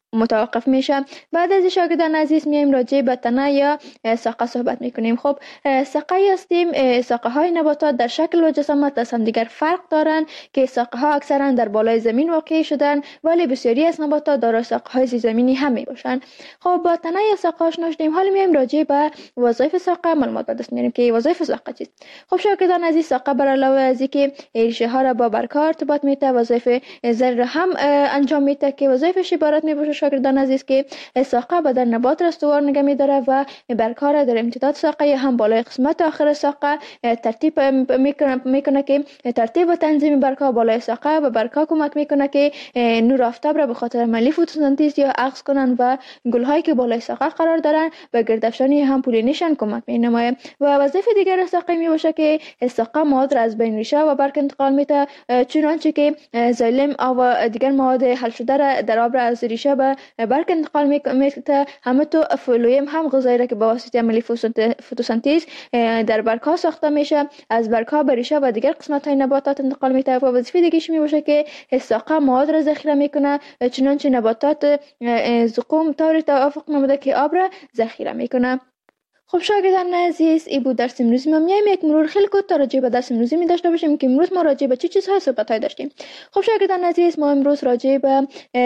متوقف میشه. بعد از شاگردان عزیز میایم راجع به تنه یا ساقه صحبت میکنیم. خب ساقه هستیم، ساقه های نباتات در شکل و جسامت از هم دیگر فرق دارند که ساقه ها اکثرا در بالای زمین واقع شدن، ولی بسیاری از نباتات دارای ساقه های زیرزمینی هم می باشند. خب با تنه یا ساقه آشنا شدیم، حالا میایم راجع به وظایف ساقه معلومات به دست میاریم که وظایف ساقه چیست. خب شاگردان عزیز، ساقه بر علاوه از اینکه ریشه ها را با برگ‌ها ارتباط میده، وظایف زر را هم انجام میده که وظایفش عبارت می باشه شاگردان عزیز که ساقه بدن نبات را استوار نگه می‌داره و برگ‌ها را در امتداد ساقه یا هم بالای قسمت آخر ساقه ترتیب میکنه میکنه که ترتیب و تنظیم برگ‌ها بالای ساقه به برگ‌ها کمک میکنه که نور آفتاب را به خاطر عملی فتوسنتز یا عکس کنن و گل‌هایی که بالای ساقه قرار دارن به گردافشانی هم پولینیشن کمک می‌نماید. و وظیفه دیگر ساقه می باشه که ساقه مواد را از بین ریشه و برگ انتقال میده، چنانچه که زایلم و دیگر مواد حل شده را در آب را از ریشه به برگ انتقال میده. همینطور فلویم هم غذایی را که با واسطه عملی فتوسنتز در برگ‌ها ساخته میشه از برگ‌ها به ریشه و دیگر قسمت‌های نباتات انتقال میده. و وظیفه دیگه‌اش می باشه که ساقه مواد را ذخیره میکنه، چنانچه نباتات زقوم طوری توافق نموده که آب را ذخیره میکنه. خب شاگردان عزیز، این بود درس امروزی ما. میایم یک مرور خیلی کوتاه راجع به درس امروزی می داشته باشیم که امروز ما راجع به چه چیزهای صحبت های داشتیم. خب شاگردان عزیز، ما امروز راجع به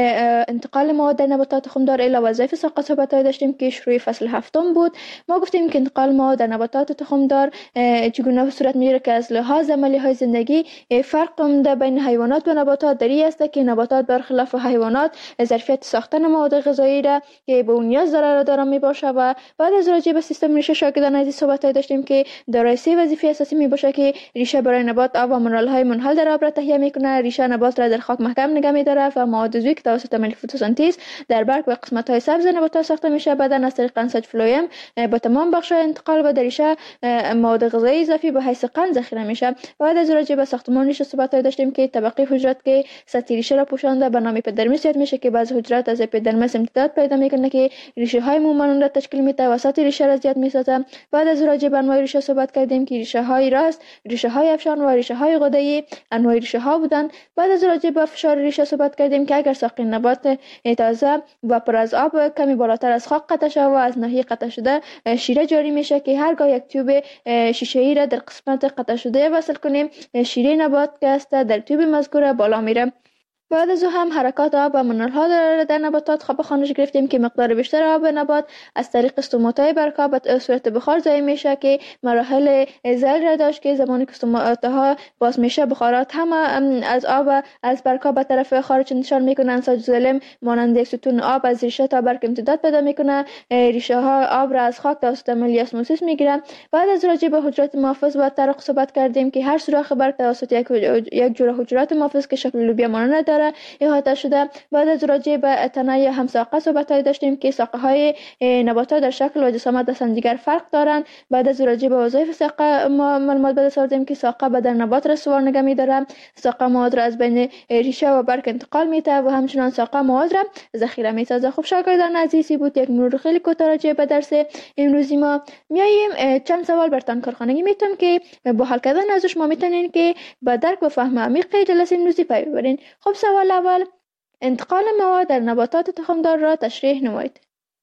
انتقال مواد در نباتات تخمدار الی وظایف ساقه صحبت های داشتیم که شروع فصل هفتم بود. ما گفتیم که انتقال مواد در نباتات تخمدار چگونه صورت میگیره که از لحاظ عملی های زندگی فرق عمده بین حیوانات و نباتات دری است که نباتات برخلاف حیوانات ظرفیت ساختن مواد غذایی را که به اون نیاز داره دارا می باشه. و بعد از راجع به سیستم ریشه شاگردان عزیز صحبت داشتیم که دارای سه وظیفه اساسی می باشه که ریشه برای نبات آب و منرال های منحل در آب را تهیه میکنه، ریشه نبات را در خاک محکم نگه میداره و مواد عضوی که توسط عمل فتوسنتز در برگ و قسمت های سبز نبات ساخته میشه بعدن از طریق انساج فلویم به تمام بخش انتقال و در ریشه مواد غذایی اضافی به حیث قند ذخیره میشه. بعد از راجع به ساختمان ریشه صحبت داشتیم که طبقه حجرات که سطح ریشه را پوشانده به نام اپیدرمیس یاد میشه که بعض حجرات از اپیدرمیس امتداد پیدا میکنه که ریشه های مومانون را تشکیل میده و سطح ریشه را زیاد میسازه. بعد از راجع به انواع ریشه صحبت کردیم که ریشه های راست، ریشه های افشان و ریشه های غده‌ای انواع ریشه ها بودن. بعد از راجع به فشار ریشه صحبت کردیم که اگر ساقه نبات تازه و پر از آب کمی بالاتر از خاک قطع شده و از ناحیه قطع شده شیره جاری میشه که هرگاه یک تیوب شیشه‌ای را در قسمت قطع شده وصل کنیم شیره نبات که است در تیوب مذکور بالا میره. بعد از او هم حرکات آب و منرال‌ها در, در نباتات خواب خانش گرفتیم که مقدار بیشتر آب نبات از طریق استومات‌های برگ‌ها به صورت بخار ضایع میشه که مراحل زل را داشت که زمانی که استومات‌ها باز میشه بخارات هم از آب از برگ‌ها به طرف خارج انتشار میکنن. انساج زلم مانند یک ستون آب از ریشه تا برگ امتداد پیدا میکنه، ریشه ها آب را از خاک توسط عملیه اسموسیس میگیرن. بعد از راجع به حجرات محافظ و طرق صحبت کردیم که هر سوراخ برگ توسط یک یک جوره حجرات محافظ که شکل لوبیا مانند داره احاطه شده. بعد از راجع به تنه یا هم ساقه صحبت داشتیم که ساقه های نباتات در شکل و جسامت از هم دیگر فرق دارند. بعد از راجع به وظایف ساقه ما معلومات به دست آوردیم که ساقه بدن نبات را سوار نگه می‌داره، ساقه مواد را از بین ریشه و برگ انتقال میده و همچنان ساقه مواد را ذخیره میسازه. خب شاگردان عزیزی بود یک مرور خیلی کوتاه راجع به درس امروزی ما. میایم چند سوال برتان کارخانگی میتونم که با حل کردن ازش ما میتونین که با درک و فهم عمیق جلسه امروزی پی ببرین. خب سوال اول، انتقال مواد در نباتات تخمدار را تشریح نمایید.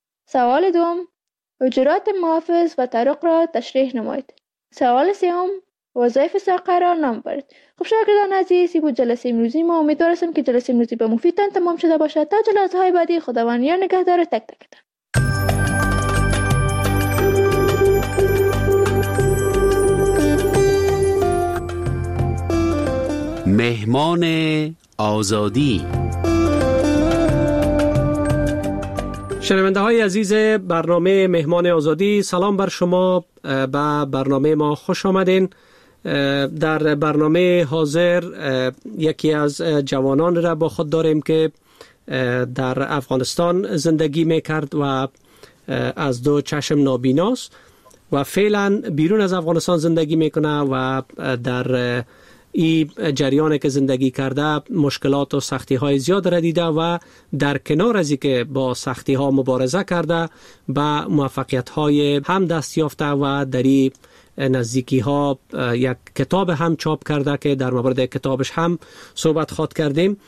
سوال دوم، حجرات محافظ و طرق را تشریح نمایید. سوال سوم، وظایف ساقه را نام برید. خب شاگردان عزیزی بود جلسه امروزی ما. امیدوارم که جلسه امروزی به مفیدتان تمام شده باشد. تا جلسه های بعدی خداوند یار نگهدار تک تکتان. مهمان آزادی. شنونده های عزیز برنامه مهمان آزادی، سلام بر شما. به برنامه ما خوش آمدین. در برنامه حاضر یکی از جوانان را با خود داریم که در افغانستان زندگی میکرد و از دو چشم نابیناست و فعلا بیرون از افغانستان زندگی میکنه و در این جریانی که زندگی کرده مشکلات و سختی های زیاد را دیده و در کنار از اینکه با سختی ها مبارزه کرده به موفقیت های هم دست یافته و در این نزدیکی ها یک کتاب هم چاپ کرده که در مورد کتابش هم صحبت خواد کردیم.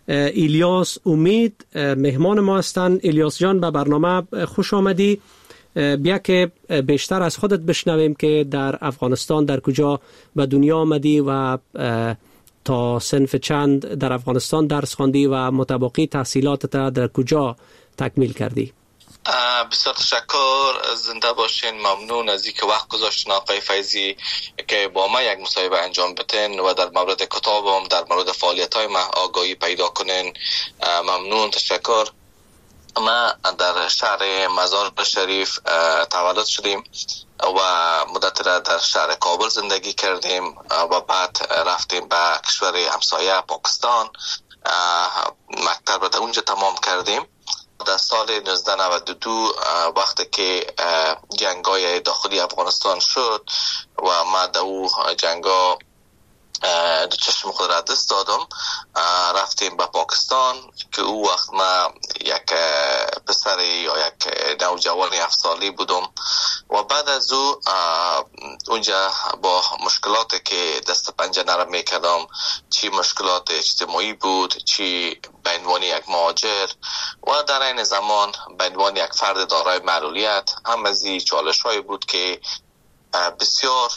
ایلیاس امید مهمان ما هستند. ایلیاس جان به برنامه خوش آمدی. بیا که بیشتر از خودت بشنویم که در افغانستان در کجا به دنیا آمدی و تا صنف چند در افغانستان درس خواندی و متبقی تحصیلاتت در کجا تکمیل کردی؟ بسیار تشکر، زنده باشین. ممنون از اینکه وقت گذاشتین آقای فیضی که با ما یک مصاحبه انجام بدین و در مورد کتابم، در مورد فعالیت‌های ما آگاهی پیدا کنین. ممنون، تشکر. ما در شهر مزار شریف تولد شدیم و مدت را در شهر کابل زندگی کردیم و بعد رفتیم به کشور همسایه پاکستان، مکتب را در اونجا تمام کردیم. در سال نوزده نود و دو وقتی که جنگای داخلی افغانستان شد و ما در او جنگا دو چشم خود را دست دادم، رفتیم به پاکستان که او وقت ما یک پسر یا یک نوجوان هفت سالی بودم و بعد از او اونجا با مشکلاتی که دست پنجه نرم میکردم، چی مشکلات اجتماعی بود، چی به عنوان یک مهاجر و در این زمان به عنوان یک فرد دارای معلولیت، هم از این چالش هایی بود که بسیار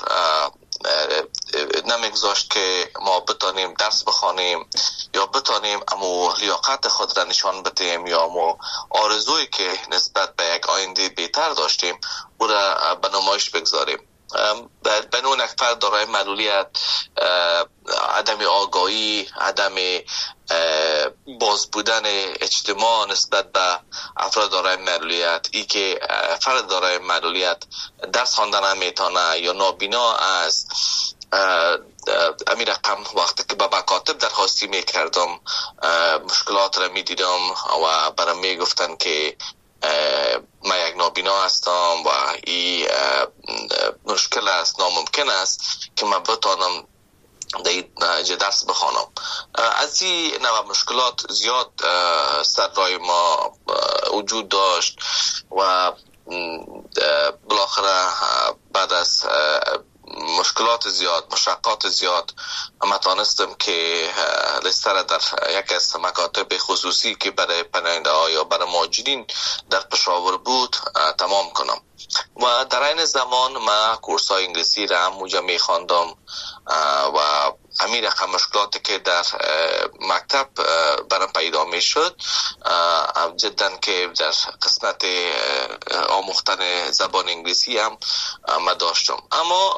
نمیگذاشت که ما بتانیم درس بخوانیم یا بتانیم امو لیاقت خود را نشان بدیم یا امو آرزویی که نسبت به یک آینده بهتر داشتیم او را به نمایش بگذاریم. بنون یک فرد دارای معلولیت، عدم آگاهی، عدم باز بودن اجتماع نسبت به افراد دارای معلولیت، ای که فرد دارای معلولیت درس خواندن نمیتونه یا نابینا است، امیر رقم وقتی که به مکاتب درخواستی میکردم مشکلات را میدیدم و برام میگفتن که ما یک نابینا هستم و این مشکل است، ناممکن است که من بتانم در درس بخوانم. از این نوع مشکلات زیاد سر رای ما وجود داشت و بالاخره بعد از مشکلات زیاد، مشقات زیاد، اما تانستم که لستر در یک از مکاتب خصوصی که برای پناهنده ها یا برای مهاجرین در پشاور بود تمام کنم و در این زمان ما کورس های انگلیسی را هم موجه می خواندم و همین رقم مشکلاتی که در مکتب برام پیدا می شد جدا که در قسمت آموختن زبان انگلیسی هم ما داشتم. اما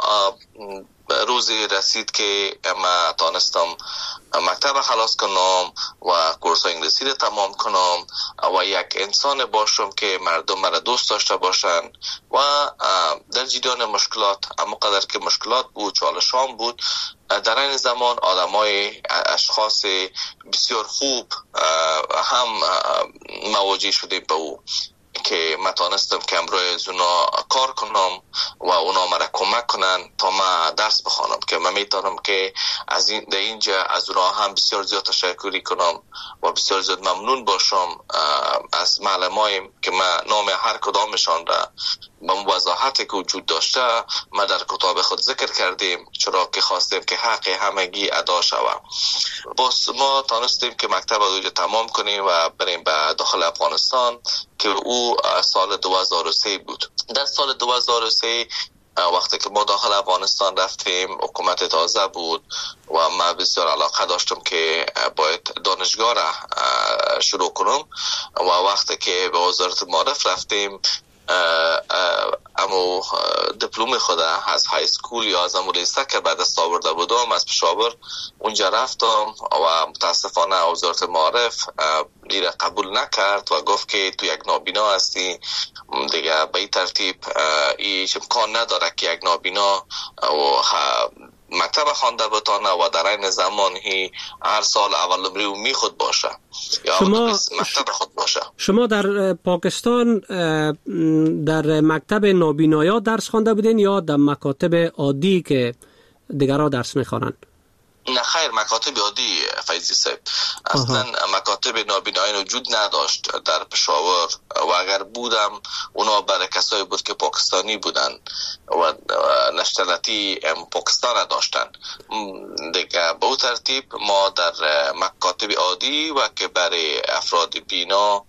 روزی رسید که ما تانستم مکتب خلاص کنم و کورس انگلیسی رو تمام کنم و یک انسان باشم که مردم مرا دوست داشته باشن و در جریان مشکلات، اما قدر که مشکلات بود، چالشان بود، در این زمان آدمای اشخاص بسیار خوب هم مواجه شدیم به او که من تانستم که امروی از اونا کار کنم و اونا مرا کمک کنن تا من درس بخوانم که من میتونم که از این در اینجا از اونا هم بسیار زیاد تشکری کنم و بسیار زیاد ممنون باشم از معلمایم که من نام هر کدامشان را به وضاحتی که وجود داشته ما در کتاب خود ذکر کردیم، چرا که خواستیم که حق همگی ادا شود. باز ما تانستیم که مکتب رو تمام کنیم و بریم به داخل افغانستان که او سال دو هزار و سه بود. در سال دو هزار و سه وقتی که ما داخل افغانستان رفتیم، حکومت تازه بود و من بسیار علاقه داشتم که باید دانشگاه را شروع کنم و وقتی که به وزارت معارف رفتیم اما دیپلم خود از های اسکول یا از امو لیسه که بعد از آورده بودم از پشاور اونجا رفتم و متاسفانه وزارت معارف دیره قبول نکرد و گفت که تو یک نابینا هستی دیگه به این ترتیب ایش امکان نداره که یک نابینا و مکتب خوانده بتانه و در این زمان هی هر سال اول نمره او می خود باشه یا شما مکتب خود باشه. شما در پاکستان در مکتب نابینایا درس خوانده بودین یا در مکاتب عادی که دیگرها درس میخوانند؟ نه خیر، مکاتب عادی فیضی صاحب، اصلا مکاتب نابینایی وجود نداشت در پشاور و اگر بودم اونا برای کسایی بود که پاکستانی بودن و نشنالیتی پاکستان داشتن دیگه. به اون ترتیب ما در مکاتب عادی و که برای افراد بینا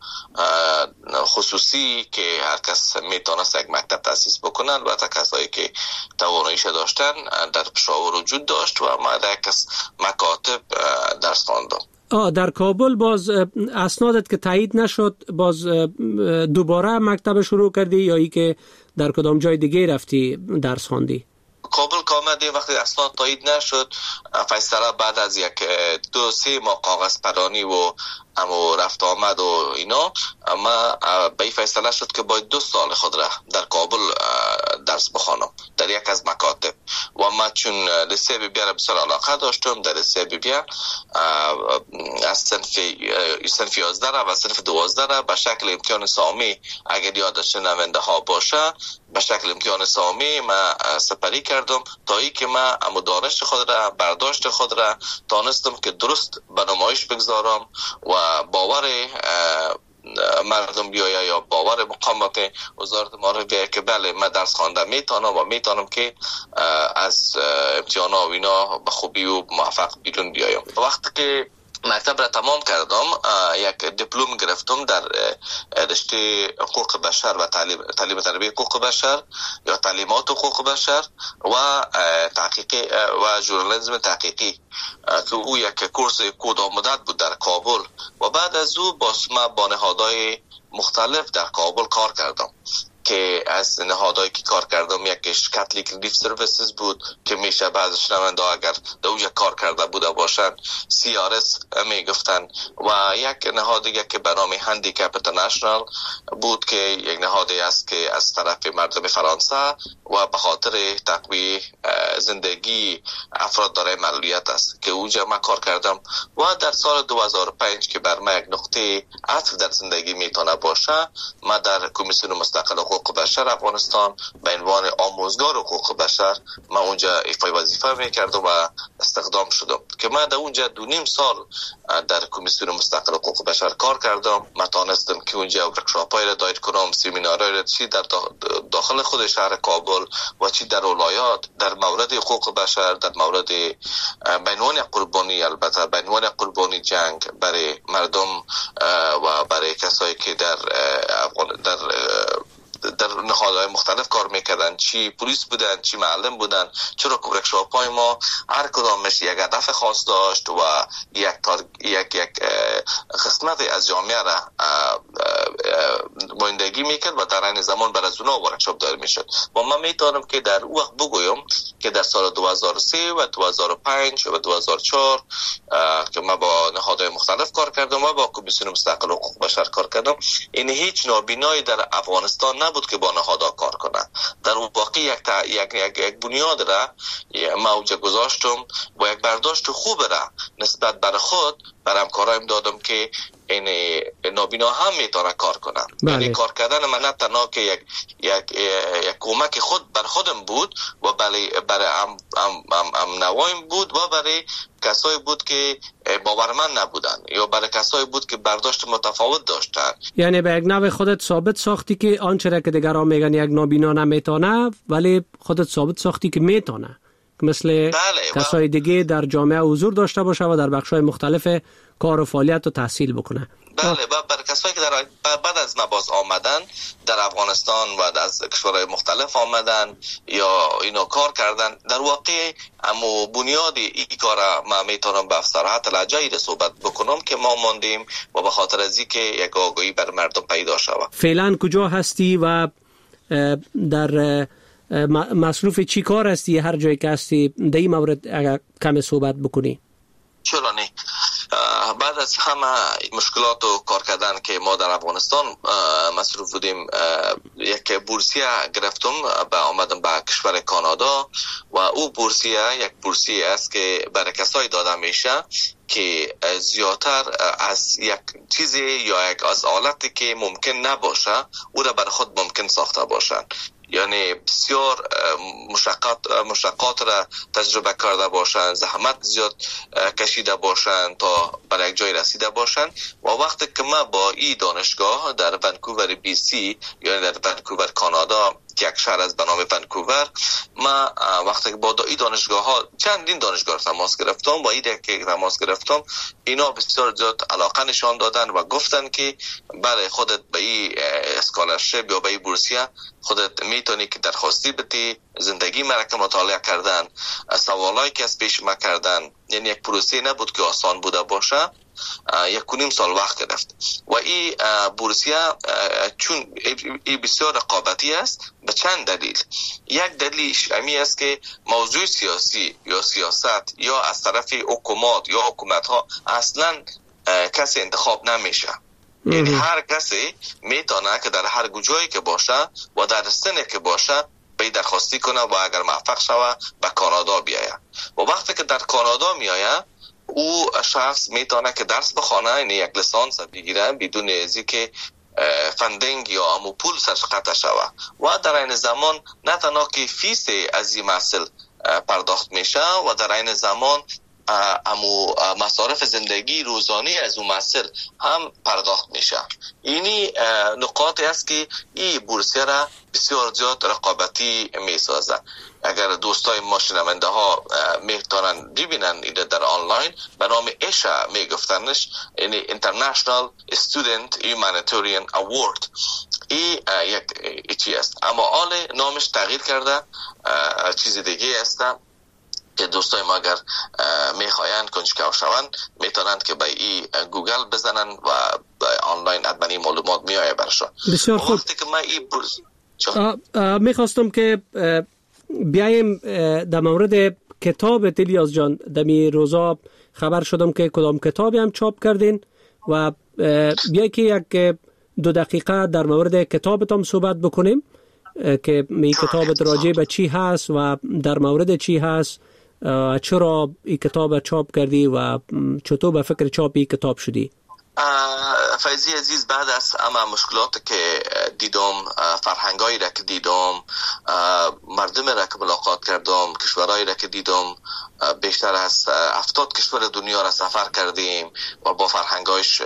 خصوصی که هر کس میتونست یک مکتب تاسیس بکنن، البته کسایی که تواناییش داشتن در پشاور وجود داشت و ما در کس مکاتب درس خواندم. آه در کابل باز اسنادت که تایید نشد باز دوباره مکتب شروع کردی یا ای که در کدام جای دیگه رفتی درس خواندی؟ کابل که آمدیم وقتی اسناد تایید نشد، فیصله بعد از یک دو سه ماه کاغذ پرانی و اما رفت آمد و اینا، اما به این فیصله شد که باید دو سال خود را در کابل درس بخوانم در یک از مکاتب. و ما چون لیسه بی بی را بسیار علاقه داشتم، در لیسه بی بی از صنف صنف یازده را و صنف دوازده را به شکل امتحان سامی، اگر یادش شنونده ها باشه، به شکل امتحان سامی ما سپری کردم تا ای که ما دانش خود را، برداشت خود را تانستم که درست به نمایش بگذارم و باور مردم بیایه یا باور مقامات وزارت معارف بیایه که بله من درس خوانده میتونم و میتونم که از امتحان و اینا به خوبی و موفق بیرون بیایم. وقتی که مکتب را تمام کردم یک دیپلم گرفتم در رشته حقوق بشر و تعلیم تعلیم تربیت حقوق بشر یا تعلیمات حقوق بشر و تحقیقی و ژورنالیسم تحقیقی که او یک کورس کوتاه مدت بود در کابل. و بعد از او باز ما با نهادهای مختلف در کابل کار کردم که از نهادهایی که کار کردم یکیش کاتولیک ریلیف سرویسز بود که میشه بعض شنونده اگر در اونجا کار کرده بوده باشن سی آر اس میگفتن، و یک نهاد دیگه که به نام هندیکپ اینترنشنال بود که یک نهادی است که از طرف مردم فرانسه و به خاطر تقویت زندگی افراد دارای معلولیت است که اونجا من کار کردم. و در سال دو هزار و پنج که بر من یک نقطه عطف در زندگی میتونه باشه، من در کمیسیون مستقل حقوق بشر افغانستان به عنوان آموزگار حقوق بشر من اونجا ایفای وظیفه میکردم و استخدام شدم که من در اونجا دو نیم سال در کمیسیون مستقل حقوق بشر کار کردم. من تانستم که اونجا ورکشاپ‌های را دایر کنم، سمینارهای را چی در داخل خود شهر کابل و چی در ولایات در مورد حقوق بشر، در مورد به عنوان قربانی، البته به عنوان قربانی جنگ برای مردم و برای کسایی که در افغان در در نهادهای مختلف کار میکردن، چی پلیس بودن، چی معلم بودن، چرا که ورکشاپ‌های ما هر کدامش یک هدف خاص داشت و یک تار... یک یک قسمت از جامعه را نمایندگی میکرد و در این زمان بر از اونها ورکشاپ دایر میشد. و من میتونم که در اون وقت بگویم که در سال دو هزار و سه و دو هزار و پنج و دو هزار و چهار که من با نهادهای مختلف کار کردم و با کمیسیون مستقل حقوق بشر کار کردم، این هیچ نابینایی در افغانستان نبود که با نهادها کار کنه. در اون واقع یک, تا... یک... یک... یک بنیاد را ما اوجا گذاشتم و یک برداشت خوب را نسبت بر خود بر همکارایم دادم که این نابینا هم میتونه کار کنن. یعنی کار کردن من نه تنها که یک یک یک کمک خود بر خودم بود و برای برای ام ام ام, ام نوایم بود و برای کسایی بود که باورمند نبودن یا برای کسایی بود که برداشت متفاوت داشتن. یعنی به یک نوع خودت ثابت ساختی که آنچه را که دیگران میگن یک نابینا نمیتونه، ولی خودت ثابت ساختی که میتونه، مثل بله کسای دیگه در جامعه حضور داشته باشه و در بخش‌های مختلف کار و فعالیت و تحصیل بکنه. بله، و برای کسایی که در بعد از مباز آمدن در افغانستان و از کشورهای مختلف آمدن یا اینو کار کردن، در واقع اما بنیاد این کار ما میتونم به صراحت لهجه‌ای صحبت بکنم که ما ماندیم و به خاطر از اینکه یک آگاهی بر مردم پیدا شود. فعلا کجا هستی و در مصروف چی کار هستی؟ هر جایی که هستی در این مورد اگر کم صحبت بکنی. چرا نه؟ بعد از همه مشکلات و کار کردن که ما در افغانستان مصروف بودیم، یک بورسیه گرفتم به آمدم به کشور کانادا و او بورسیه یک بورسیه است که برای کسایی داده میشه که زیادتر از یک چیزی یا یک از آلتی که ممکن نباشه او را بر خود ممکن ساخته باشند. یعنی بسیار مشقت مشقات را تجربه کرده باشند، زحمت زیاد کشیده باشند تا بر یک جای رسیده باشند. و وقتی که ما با این دانشگاه در ونکوور بی سی، یعنی در ونکوور کانادا که یک شهر از به نام ونکوور، ما وقتی که با این دانشگاه ها چندین دانشگاه تماس گرفتم، با این که تماس گرفتم، اینا بسیار زیاد علاقه نشان دادن و گفتن که برای خودت به این اسکالرشپ یا به این بورسیه خودت میتونی که درخواستی بدی. زندگی مرا که مطالعه کردن، سوالایی که از پیش ما کردن، یعنی یک پروسه نبود که آسان بوده باشه. یک و نیم سال وقت گرفت و این بورسیه چون این بسیار رقابتی است به چند دلیل. یک دلیلش امی است که موضوع سیاسی یا سیاست یا از طرف حکومت یا حکومت ها اصلا کسی انتخاب نمیشه. یعنی هر کسی میتونه که در هر جایی که باشه و در سنی که باشه به درخواستی کنه و اگر موفق شوه به کانادا بیایه. و وقتی که در کانادا میایه او شخص میتونه که درس بخونه، یعنی یک لیسانس بگیره بدون ازی که فندینگ یا امو پول سرش قطع شوه. و در این زمان نه تنها که فیس از این محصول پرداخت میشه و در این زمان امو مصارف زندگی روزانه از اون محصول هم پرداخت میشه. اینی نقاطی است که این بورسیه را بسیار زیاد رقابتی میسازه. اگر دوستای ما شنونده ها میتونن ببینن ایده در آنلاین، به نام ایشا میگفتنش، یعنی International Student Humanitarian Award. این یک چی است، اما حال نامش تغییر کرده، چیز دیگه است که دوستای ما اگر میخواین کنجکاو شوند میتونند که به این گوگل بزنن و آنلاین ادمنی معلومات میایه برشون. بسیار خوب. وقتی که من این برز... میخواستم که بیایم در مورد کتاب الیاس جان. دمی روزا خبر شدم که کدام کتابی هم چاپ کردین و بیایی که یک دو دقیقه در مورد کتابتان صحبت بکنیم که می کتابت راجع به چی هست و در مورد چی هست، چرا این کتاب چاپ کردی و چطور به فکر چاپ این کتاب شدی؟ فیضی عزیز، بعد از اما مشکلات که دیدم، فرهنگایی را که دیدم، مردم را که ملاقات کردم، کشورهایی را که دیدم، بیشتر از هفتاد کشور دنیا را سفر کردیم و با فرهنگایش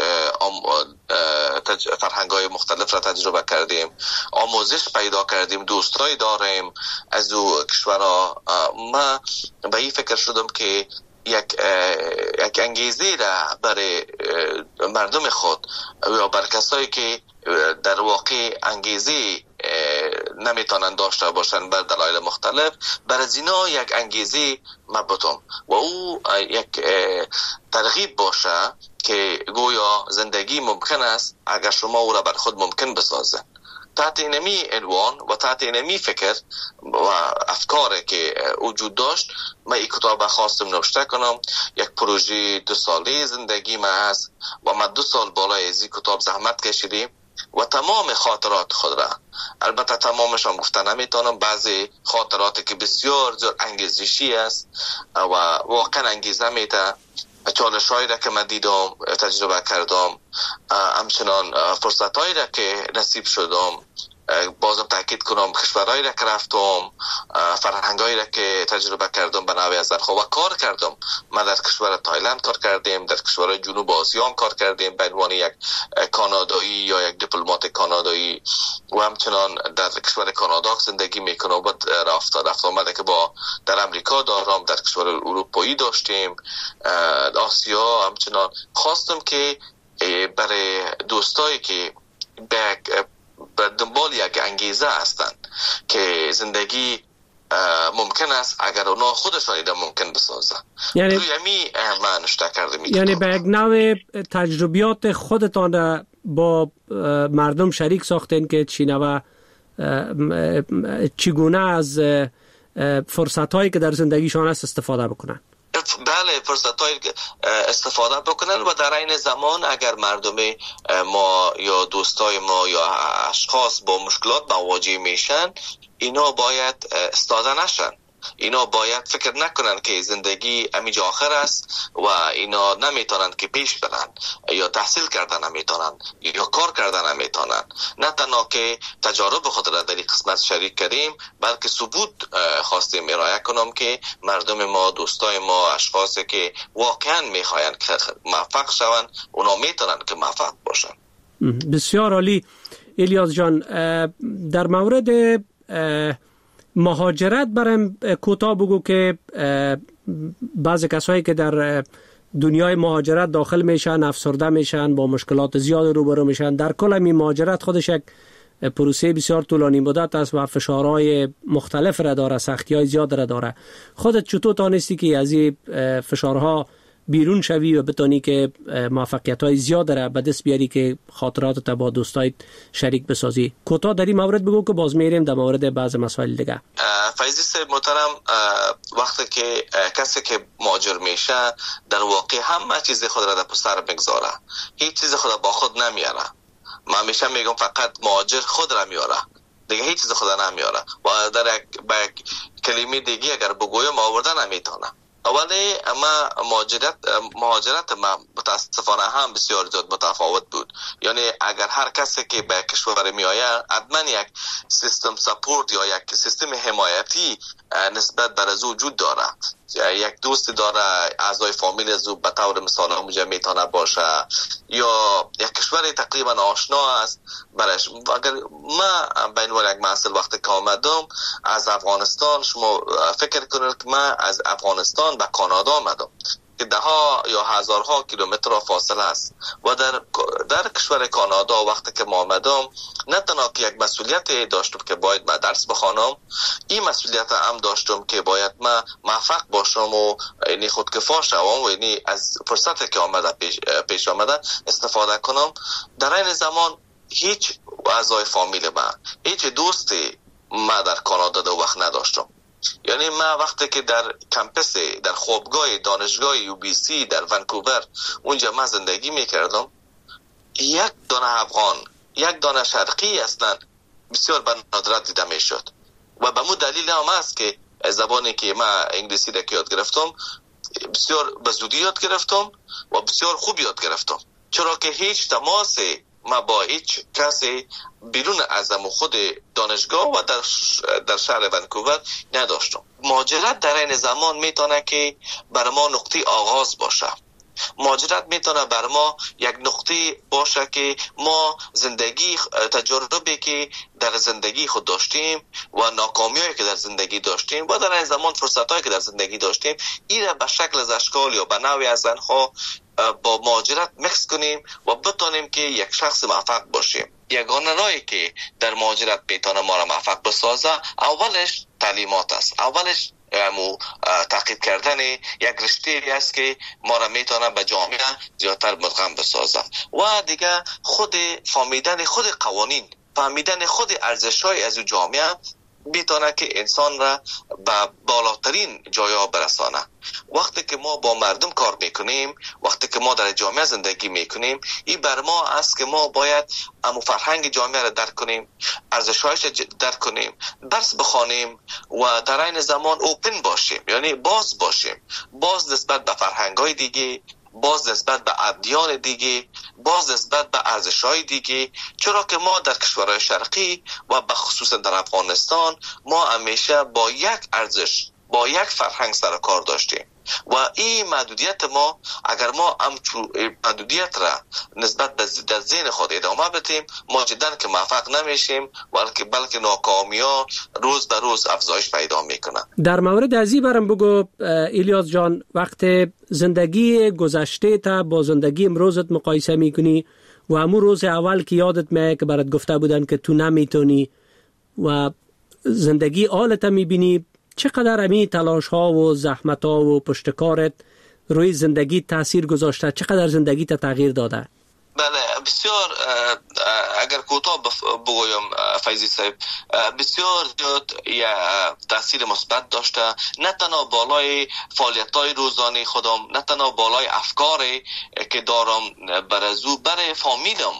فرهنگای مختلف را تجربه کردیم، آموزش پیدا کردیم، دوستایی داریم از او کشورها. ما به این فکر شدم که یک یک انگیزه را برای مردم خود یا بر کسایی که در واقع انگیزه نمیتونن داشته باشن بر دلایل مختلف، بر از اینا یک انگیزه مبتم و او یک ترغیب باشه که گویا زندگی ممکن است اگر شما او را بر خود ممکن بسازه. تحت اینمی عنوان و تحت اینمی فکر و افکاری که وجود داشت، من این کتاب خواستم نوشته کنم. یک پروژه دو ساله زندگی من هست و من دو سال بالای از این کتاب زحمت کشیدیم و تمام خاطرات خود را، البته تمامش هم گفته نمیتونم، بعضی خاطراتی که بسیار زیاد انگیزشی است و واقعا انگیزه میده، چالش هایی را که من دیدم، تجربه کردم، همچنان فرصت هایی را که نصیب شدم، بازم تاکید کنم کشورهایی را که رفتم، فرهنگایی را که تجربه کردم به نوعی از و کار کردم. من در کشور تایلند کار کردیم، در کشور جنوب آسیا کار کردیم به عنوان یک کانادایی یا یک دیپلمات کانادایی و همچنان در کشور کانادا زندگی میکنم و رفت رفت آمده که با در امریکا دارم، در کشور اروپایی داشتیم، آسیا. همچنان خواستم که برای دوستایی که به به دنبال یک انگیزه هستند که زندگی ممکن است اگر اونا خودشان ایده ممکن بسازن، یعنی روی امی من نشته کرده می یعنی به یک نوع تجربیات خودتان را با مردم شریک ساختین که چینه چگونه از فرصت هایی که در زندگیشان است استفاده بکنن. بله، فرصت های استفاده بکنن و در این زمان اگر مردم ما یا دوستای ما یا اشخاص با مشکلات مواجه میشن، اینا باید استاده نشن. اینا باید فکر نکنن که زندگی همینجا آخر است و اینا نمیتونن که پیش برن یا تحصیل کردن نمیتونن یا کار کردن نمیتونن. نه تنها که تجارب خود را در این قسمت شریک کردیم، بلکه ثبوت خواستیم ارائه کنم که مردم ما، دوستای ما، اشخاصی که واقعا میخواین که موفق شون، اونا میتونن که موفق باشن. بسیار عالی. الیاس جان، در مورد مهاجرت برام کوتاه بگو که بعض کسایی که در دنیای مهاجرت داخل میشن افسرده میشن، با مشکلات زیاد روبرو میشن. در کل این مهاجرت خودش یک پروسه بسیار طولانی مدت است و فشارهای مختلف را داره، سختی‌های زیاد را داره. خودت چطور تانستی که از این فشارها بیرون شوی و بتونی که موفقیت‌های زیاد را به دست بیاری که خاطراتت با دوستایت شریک بسازی؟ کوتاه در این مورد بگو که باز میریم در مورد بعض مسائل دیگه. فیضی صاحب محترم، وقتی که کسی که مهاجر میشه در واقع همه چیز خود را در پشت سر میگذاره، هیچ چیز خود با خود نمیاره. من همیشه میگم فقط مهاجر خود را میاره، دیگه هیچ چیز خود نمیاره و در یک با یک کلمه دیگه اگر بگویم آوردن نمیتونه. اولی اما مهاجرت مهاجرت ما متاسفانه هم بسیار زیاد متفاوت بود. یعنی اگر هر کسی که به کشور می آید حتما یک سیستم سپورت یا یک سیستم حمایتی نسبت بر از وجود داره. یک دوست داره، اعضای فامیل از او به طور مثال اونجا میتونه باشه، یا یک کشور تقریبا آشنا است برش. اگر ما به عنوان یک مسئله وقتی که آمدم از افغانستان، شما فکر کنید که من از افغانستان به کانادا آمدم که ده ها یا هزارها کیلومتر فاصله است و در در کشور کانادا وقتی که ما آمدم نه تنها که یک مسئولیت داشتم که باید من درس بخوانم، این مسئولیت هم داشتم که باید من موفق باشم و یعنی خودکفا شوم و یعنی از فرصتی که آمده پیش, پیش آمده استفاده کنم. در این زمان هیچ اعضای فامیل من، هیچ دوستی من در کانادا دو وقت نداشتم. یعنی من وقتی که در کمپس، در خوابگاه دانشگاه یو بی سی در ونکوور اونجا من زندگی میکردم، یک دانه افغان، یک دانه شرقی اصلا بسیار به ندرت دیده میشد و به مو دلیل هم است که زبانی که من انگلیسی را یاد گرفتم بسیار به زودی یاد گرفتم و بسیار خوب یاد گرفتم، چرا که هیچ تماس ما با هیچ کسی بیرون از خود دانشگاه و در در شهر ونکوور نداشتم. مهاجرت در این زمان میتونه که بر ما نقطه آغاز باشه. مهاجرت میتونه بر ما یک نقطه باشه که ما زندگی، تجربه که در زندگی خود داشتیم و ناکامیایی که در زندگی داشتیم و در این زمان فرصتایی که در زندگی داشتیم، این به شکل از اشکال یا به نوعی از آنها با مهاجرت مکس کنیم و بتونیم که یک شخص موفق باشیم. یگانه راهی که در مهاجرت میتونه ما را موفق بسازه اولش تعلیمات است، اولش امو تحقیق کردن یک رشته است که ما را میتونه به جامعه زیادتر مدغم بسازه و دیگه خود فهمیدن خود قوانین، فهمیدن خود ارزش‌های از جامعه میتونه که انسان را به بالاترین جایا برسانه. وقتی که ما با مردم کار میکنیم، وقتی که ما در جامعه زندگی میکنیم، این بر ما است که ما باید امو فرهنگ جامعه را درک کنیم، ارزش‌هایش را درک کنیم، درس بخوانیم و در این زمان اوپن باشیم، یعنی باز باشیم، باز نسبت به فرهنگ‌های دیگه، باز نسبت به ادیان دیگه، باز نسبت به ارزش‌های دیگه، چرا که ما در کشورهای شرقی و به خصوص در افغانستان ما همیشه با یک ارزش، با یک فرهنگ سر کار داشتیم و این محدودیت ما، اگر ما همچون محدودیت را نسبت به در ذهن خود ادامه بدیم، ما جدا که موفق نمیشیم بلکه بلکه ناکامی‌ها روز به روز افزایش پیدا میکنن. در مورد ازی برام بگو الیاس جان، وقت زندگی گذشته تا با زندگی امروزت مقایسه میکنی و همون روز اول که یادت میاد که برات گفته بودن که تو نمیتونی و زندگی حالت میبینی، چقدر امی تلاش ها و زحمت ها و پشتکارت روی زندگی تاثیر گذاشته؟ چقدر زندگی تا تغییر داده؟ بله بسیار. اگر کوتاه بگویم فیضی صاحب، بسیار زیاد تاثیر مثبت داشته، نه تنها بالای فعالیت‌های روزانه خودم، نه تنها بالای افکاری که دارم برازو برای فامیلم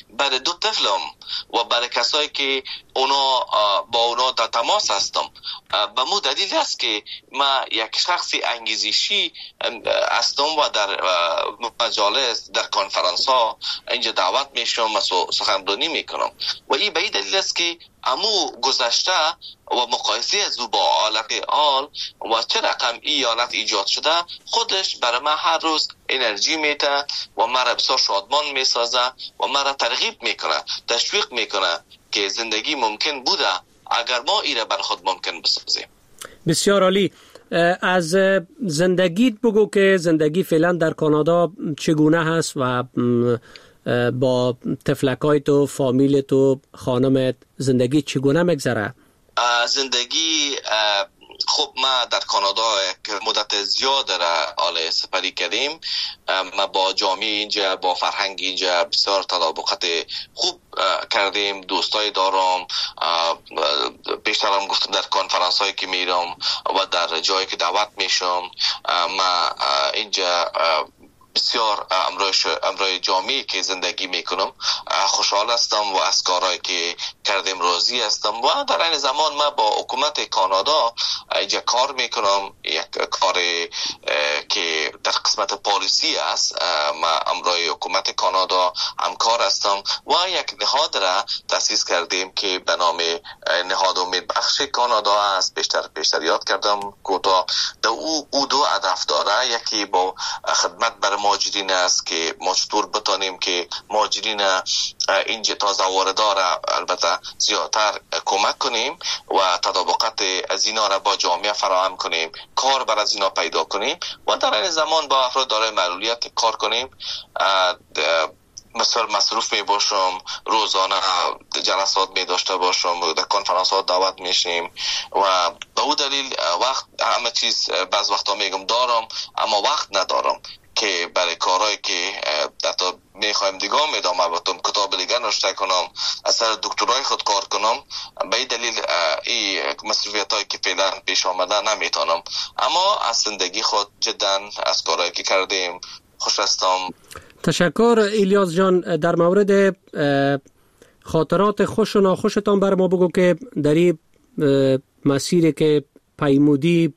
برای دو طفلم و برای کسایی که اونا با اونا در تماس هستم. به مو دلیل است که ما یک شخصی انگیزشی هستم و در مجالس، در کنفرانس ها اینجا دعوت میشم و سخنرانی میکنم و این به این دلیل است که امو گذشته و مقایسه از او با حالت حال و چه رقم این حالت ایجاد شده خودش برای من هر روز انرژی میده و مرا بسیار شادمان میسازه و مرا ترغیب میکنه، تشویق میکنه که زندگی ممکن بوده اگر ما ایره بر خود ممکن بسازیم. بسیار عالی. از زندگیت بگو که زندگی فعلا در کانادا چگونه هست و با تفلکای تو، فامیل تو، خانمت زندگی چگونه میگذره؟ زندگی خب ما در کانادا یک مدت زیاد را آل سپری کردیم. ما با جامعه اینجا، با فرهنگ اینجا بسیار تطابقات خوب کردیم. دوستای دارم، پیشترم گفتم در کنفرانس هایی که میرم و در جایی که دعوت میشم ما اینجا بسیار امروی جامعی که زندگی میکنم خوشحال هستم و از کارهایی که کردیم راضی هستم و در این زمان ما با حکومت کانادا اینجا کار میکنم. یک کار که در قسمت پالیسی است. ما امروی حکومت کانادا همکار هستم و یک نهاد را تأسیس کردیم که به نام نهاد امید بخش کانادا است. بیشتر بیشتر یاد کردم کوتاه. در او او دو هدف داره. یکی با خدمت برای مهاجرین است که ما چطور بتانیم که مهاجرین اینجا تازه واردار البته زیادتر کمک کنیم و تطابقات از اینا را با جامعه فراهم کنیم، کار بر از اینا پیدا کنیم و در این زمان با افراد دارای معلولیت کار کنیم. مثلا مصروف می باشم، روزانه جلسات می داشته باشم، در کنفرانس ها دعوت میشیم و به او دلیل وقت همه چیز بعض وقتا میگم دارم اما وقت ندارم که برای کارهایی که حتی میخوایم دیگه میدام باتم کتاب دیگه نوشته کنم، اثر دکترای خود کار کنم. به این دلیل این مسئولیت هایی که فعلا پیش آمده نمیتونم اما از زندگی خود جدا از کارهایی که کردیم خوش هستم. تشکر الیاس جان. در مورد خاطرات خوش و ناخوشتان بر ما بگو که در این مسیری که پیمودی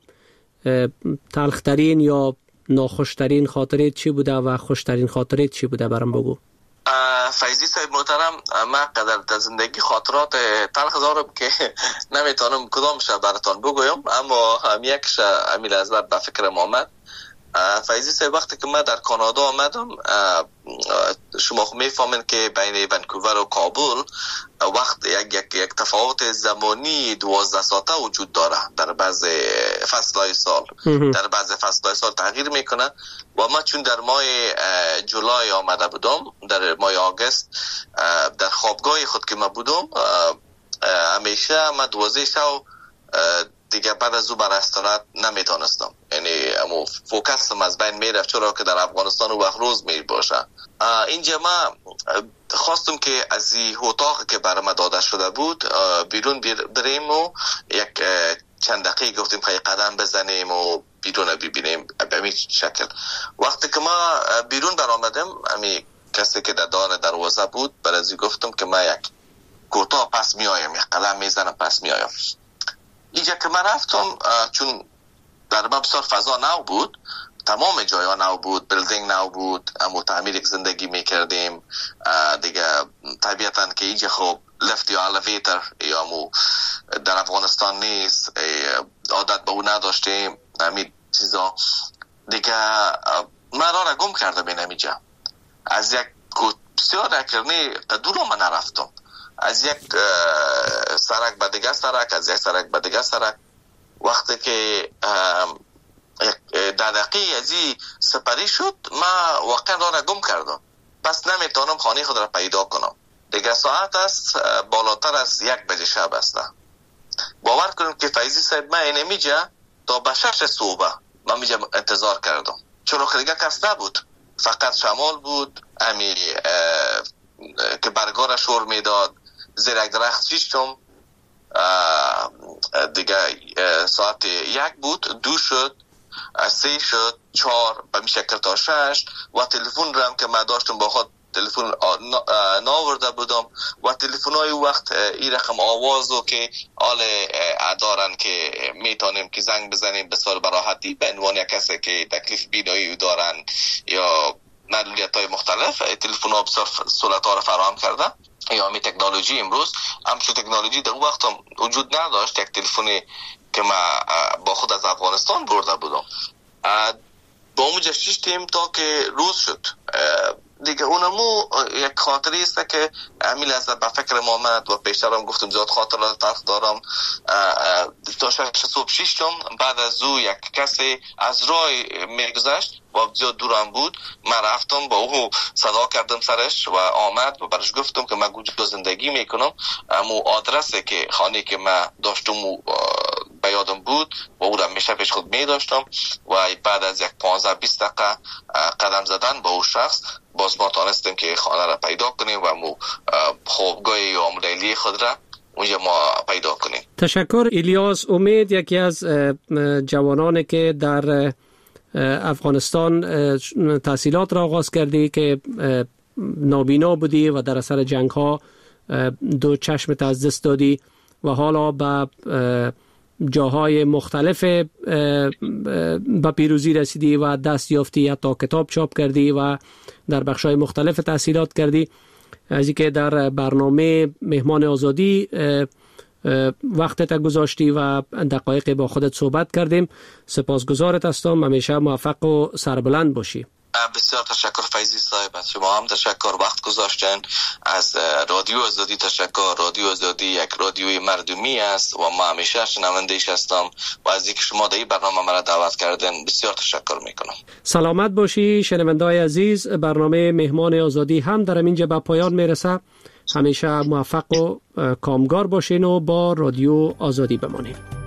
تلخترین یا ناخوشترین خاطره چی بوده و خوشترین خاطره چی بوده برام بگو. فیضی صاحب محترم، من قدر در زندگی خاطرات تلخ دارم که نمیتونم کدامش براتون بگویم اما هم یکش امیل از بعد به فکرم آمد. فیضی صاحب وقتی که من در کانادا آمدم شما خب میفهمین که بین ونکوور و کابل وقت یک, یک, یک تفاوت زمانی دوازده ساعته وجود داره. در بعض فصلهای سال در بعض فصلهای سال تغییر میکنه و ما چون در ماه جولای آمده بودم، در ماه آگست در خوابگاه خود که ما بودم همیشه ما دوازده شو دیگه بعد از او بر استراحت نمیتونستم، یعنی امو فوکسم از بین میرفت چرا که در افغانستان وقت روز می باشه. اینجا ما خواستم که از این اتاق که برای ما داده شده بود بیرون بریم و یک چند دقیقه گفتیم که قدم بزنیم و بیرون ببینیم به همین شکل. وقتی که ما بیرون برآمدم امی کسی که در دان دروازه بود برای گفتم که ما یک کوتاه پس میایم، یک قدم میزنم پس میایم. اینجا که من رفتم چون در ما بسیار فضا نو بود، تمام جای‌ها نو بود، بیلدینگ نو بود، اما تعمیر یک زندگی میکردیم دیگه. طبیعتاً که اینجا خب لفت یا الیویتر یا مو در افغانستان نیست، عادت به اون نداشتیم همین چیزا دیگه. من را را گم کردم این اینجا. از یک بسیار اکرنی دورو من نرفتم، از یک سرک به دیگه سرک، از یک سرک به دیگه سرک. وقتی که در دقیقه از این سپری شد ما واقعا را را گم کردم، پس نمیتونم خانه خود را پیدا کنم. دیگه ساعت است بالاتر از یک بجه شب است. باور کنیم که فیضی صاحب من اینه میجا تا به شش صبح من میجا انتظار کردم چرا که دیگه کس نبود، فقط شمال بود امی که برگار شور میداد. زیر یک درخت شیشتم دیگه ساعت یک بود، دو شد، سه شد، چهار به می شکل تا شش و تلفن رو هم که من داشتم با خود تلفن ناورده بودم و تلفن های وقت این رقم آوازو که آل دارن که میتونیم که زنگ بزنیم بسیار براحتی به عنوان یک کسی که تکلیف بینایی دارن یا معلولیت های مختلف، تلفن ها بسیار سهولت ها را فراهم کرده. یا می تکنولوژی امروز همچون تکنولوژی در وقت هم وجود نداشت. یک تلفنی که ما با خود از افغانستان برده بودم با اونجا شیشتیم تا که روز شد دیگه. اونمو یک خاطری است که امیل از به فکر ما آمد و پیشترم گفتم زیاد خاطرات تلخ دارم. تا شش صبح شیشتم بعد از او یک کسی از راه میگذشت و زیاد دورم بود. من رفتم با او صدا کردم سرش و آمد و برش گفتم که من کجا زندگی میکنم. امو آدرسی که خانه که من داشتم به یادم بود و او را میشه پیش خود می داشتم و بعد از یک پانزده بیست دقیقه قدم زدن با او شخص باز ما تانستیم که خانه را پیدا کنیم و مو خوابگاه یا لیلی خود را اونجا ما پیدا کنیم. تشکر الیاس امید، یکی از جوانانی که در افغانستان تحصیلات را آغاز کردی که نابینا بودی و در اثر جنگ ها دو چشمت از دست دادی و حالا به جاهای مختلف به پیروزی رسیدی و دست یافتی، حتی کتاب چاپ کردی و در بخش‌های مختلف تحصیلات کردی. از اینکه در برنامه مهمان آزادی وقتت گذاشتی و دقایق با خودت صحبت کردیم، سپاسگزارت هستم. همیشه موفق و سربلند باشی. بسیار تشکر فیضی صاحب، از شما هم تشکر، وقت گذاشتن. از رادیو آزادی تشکر. رادیو آزادی یک رادیوی مردمی است و ما همیشه شنونده‌اش هستم و از اینکه شما در این برنامه مرا دعوت کردن بسیار تشکر میکنم. سلامت باشی شنونده‌های عزیز. برنامه مهمان آزادی هم در اینجا به پایان میرسه. همیشه موفق و کامگار باشین و با رادیو آزادی بمانید.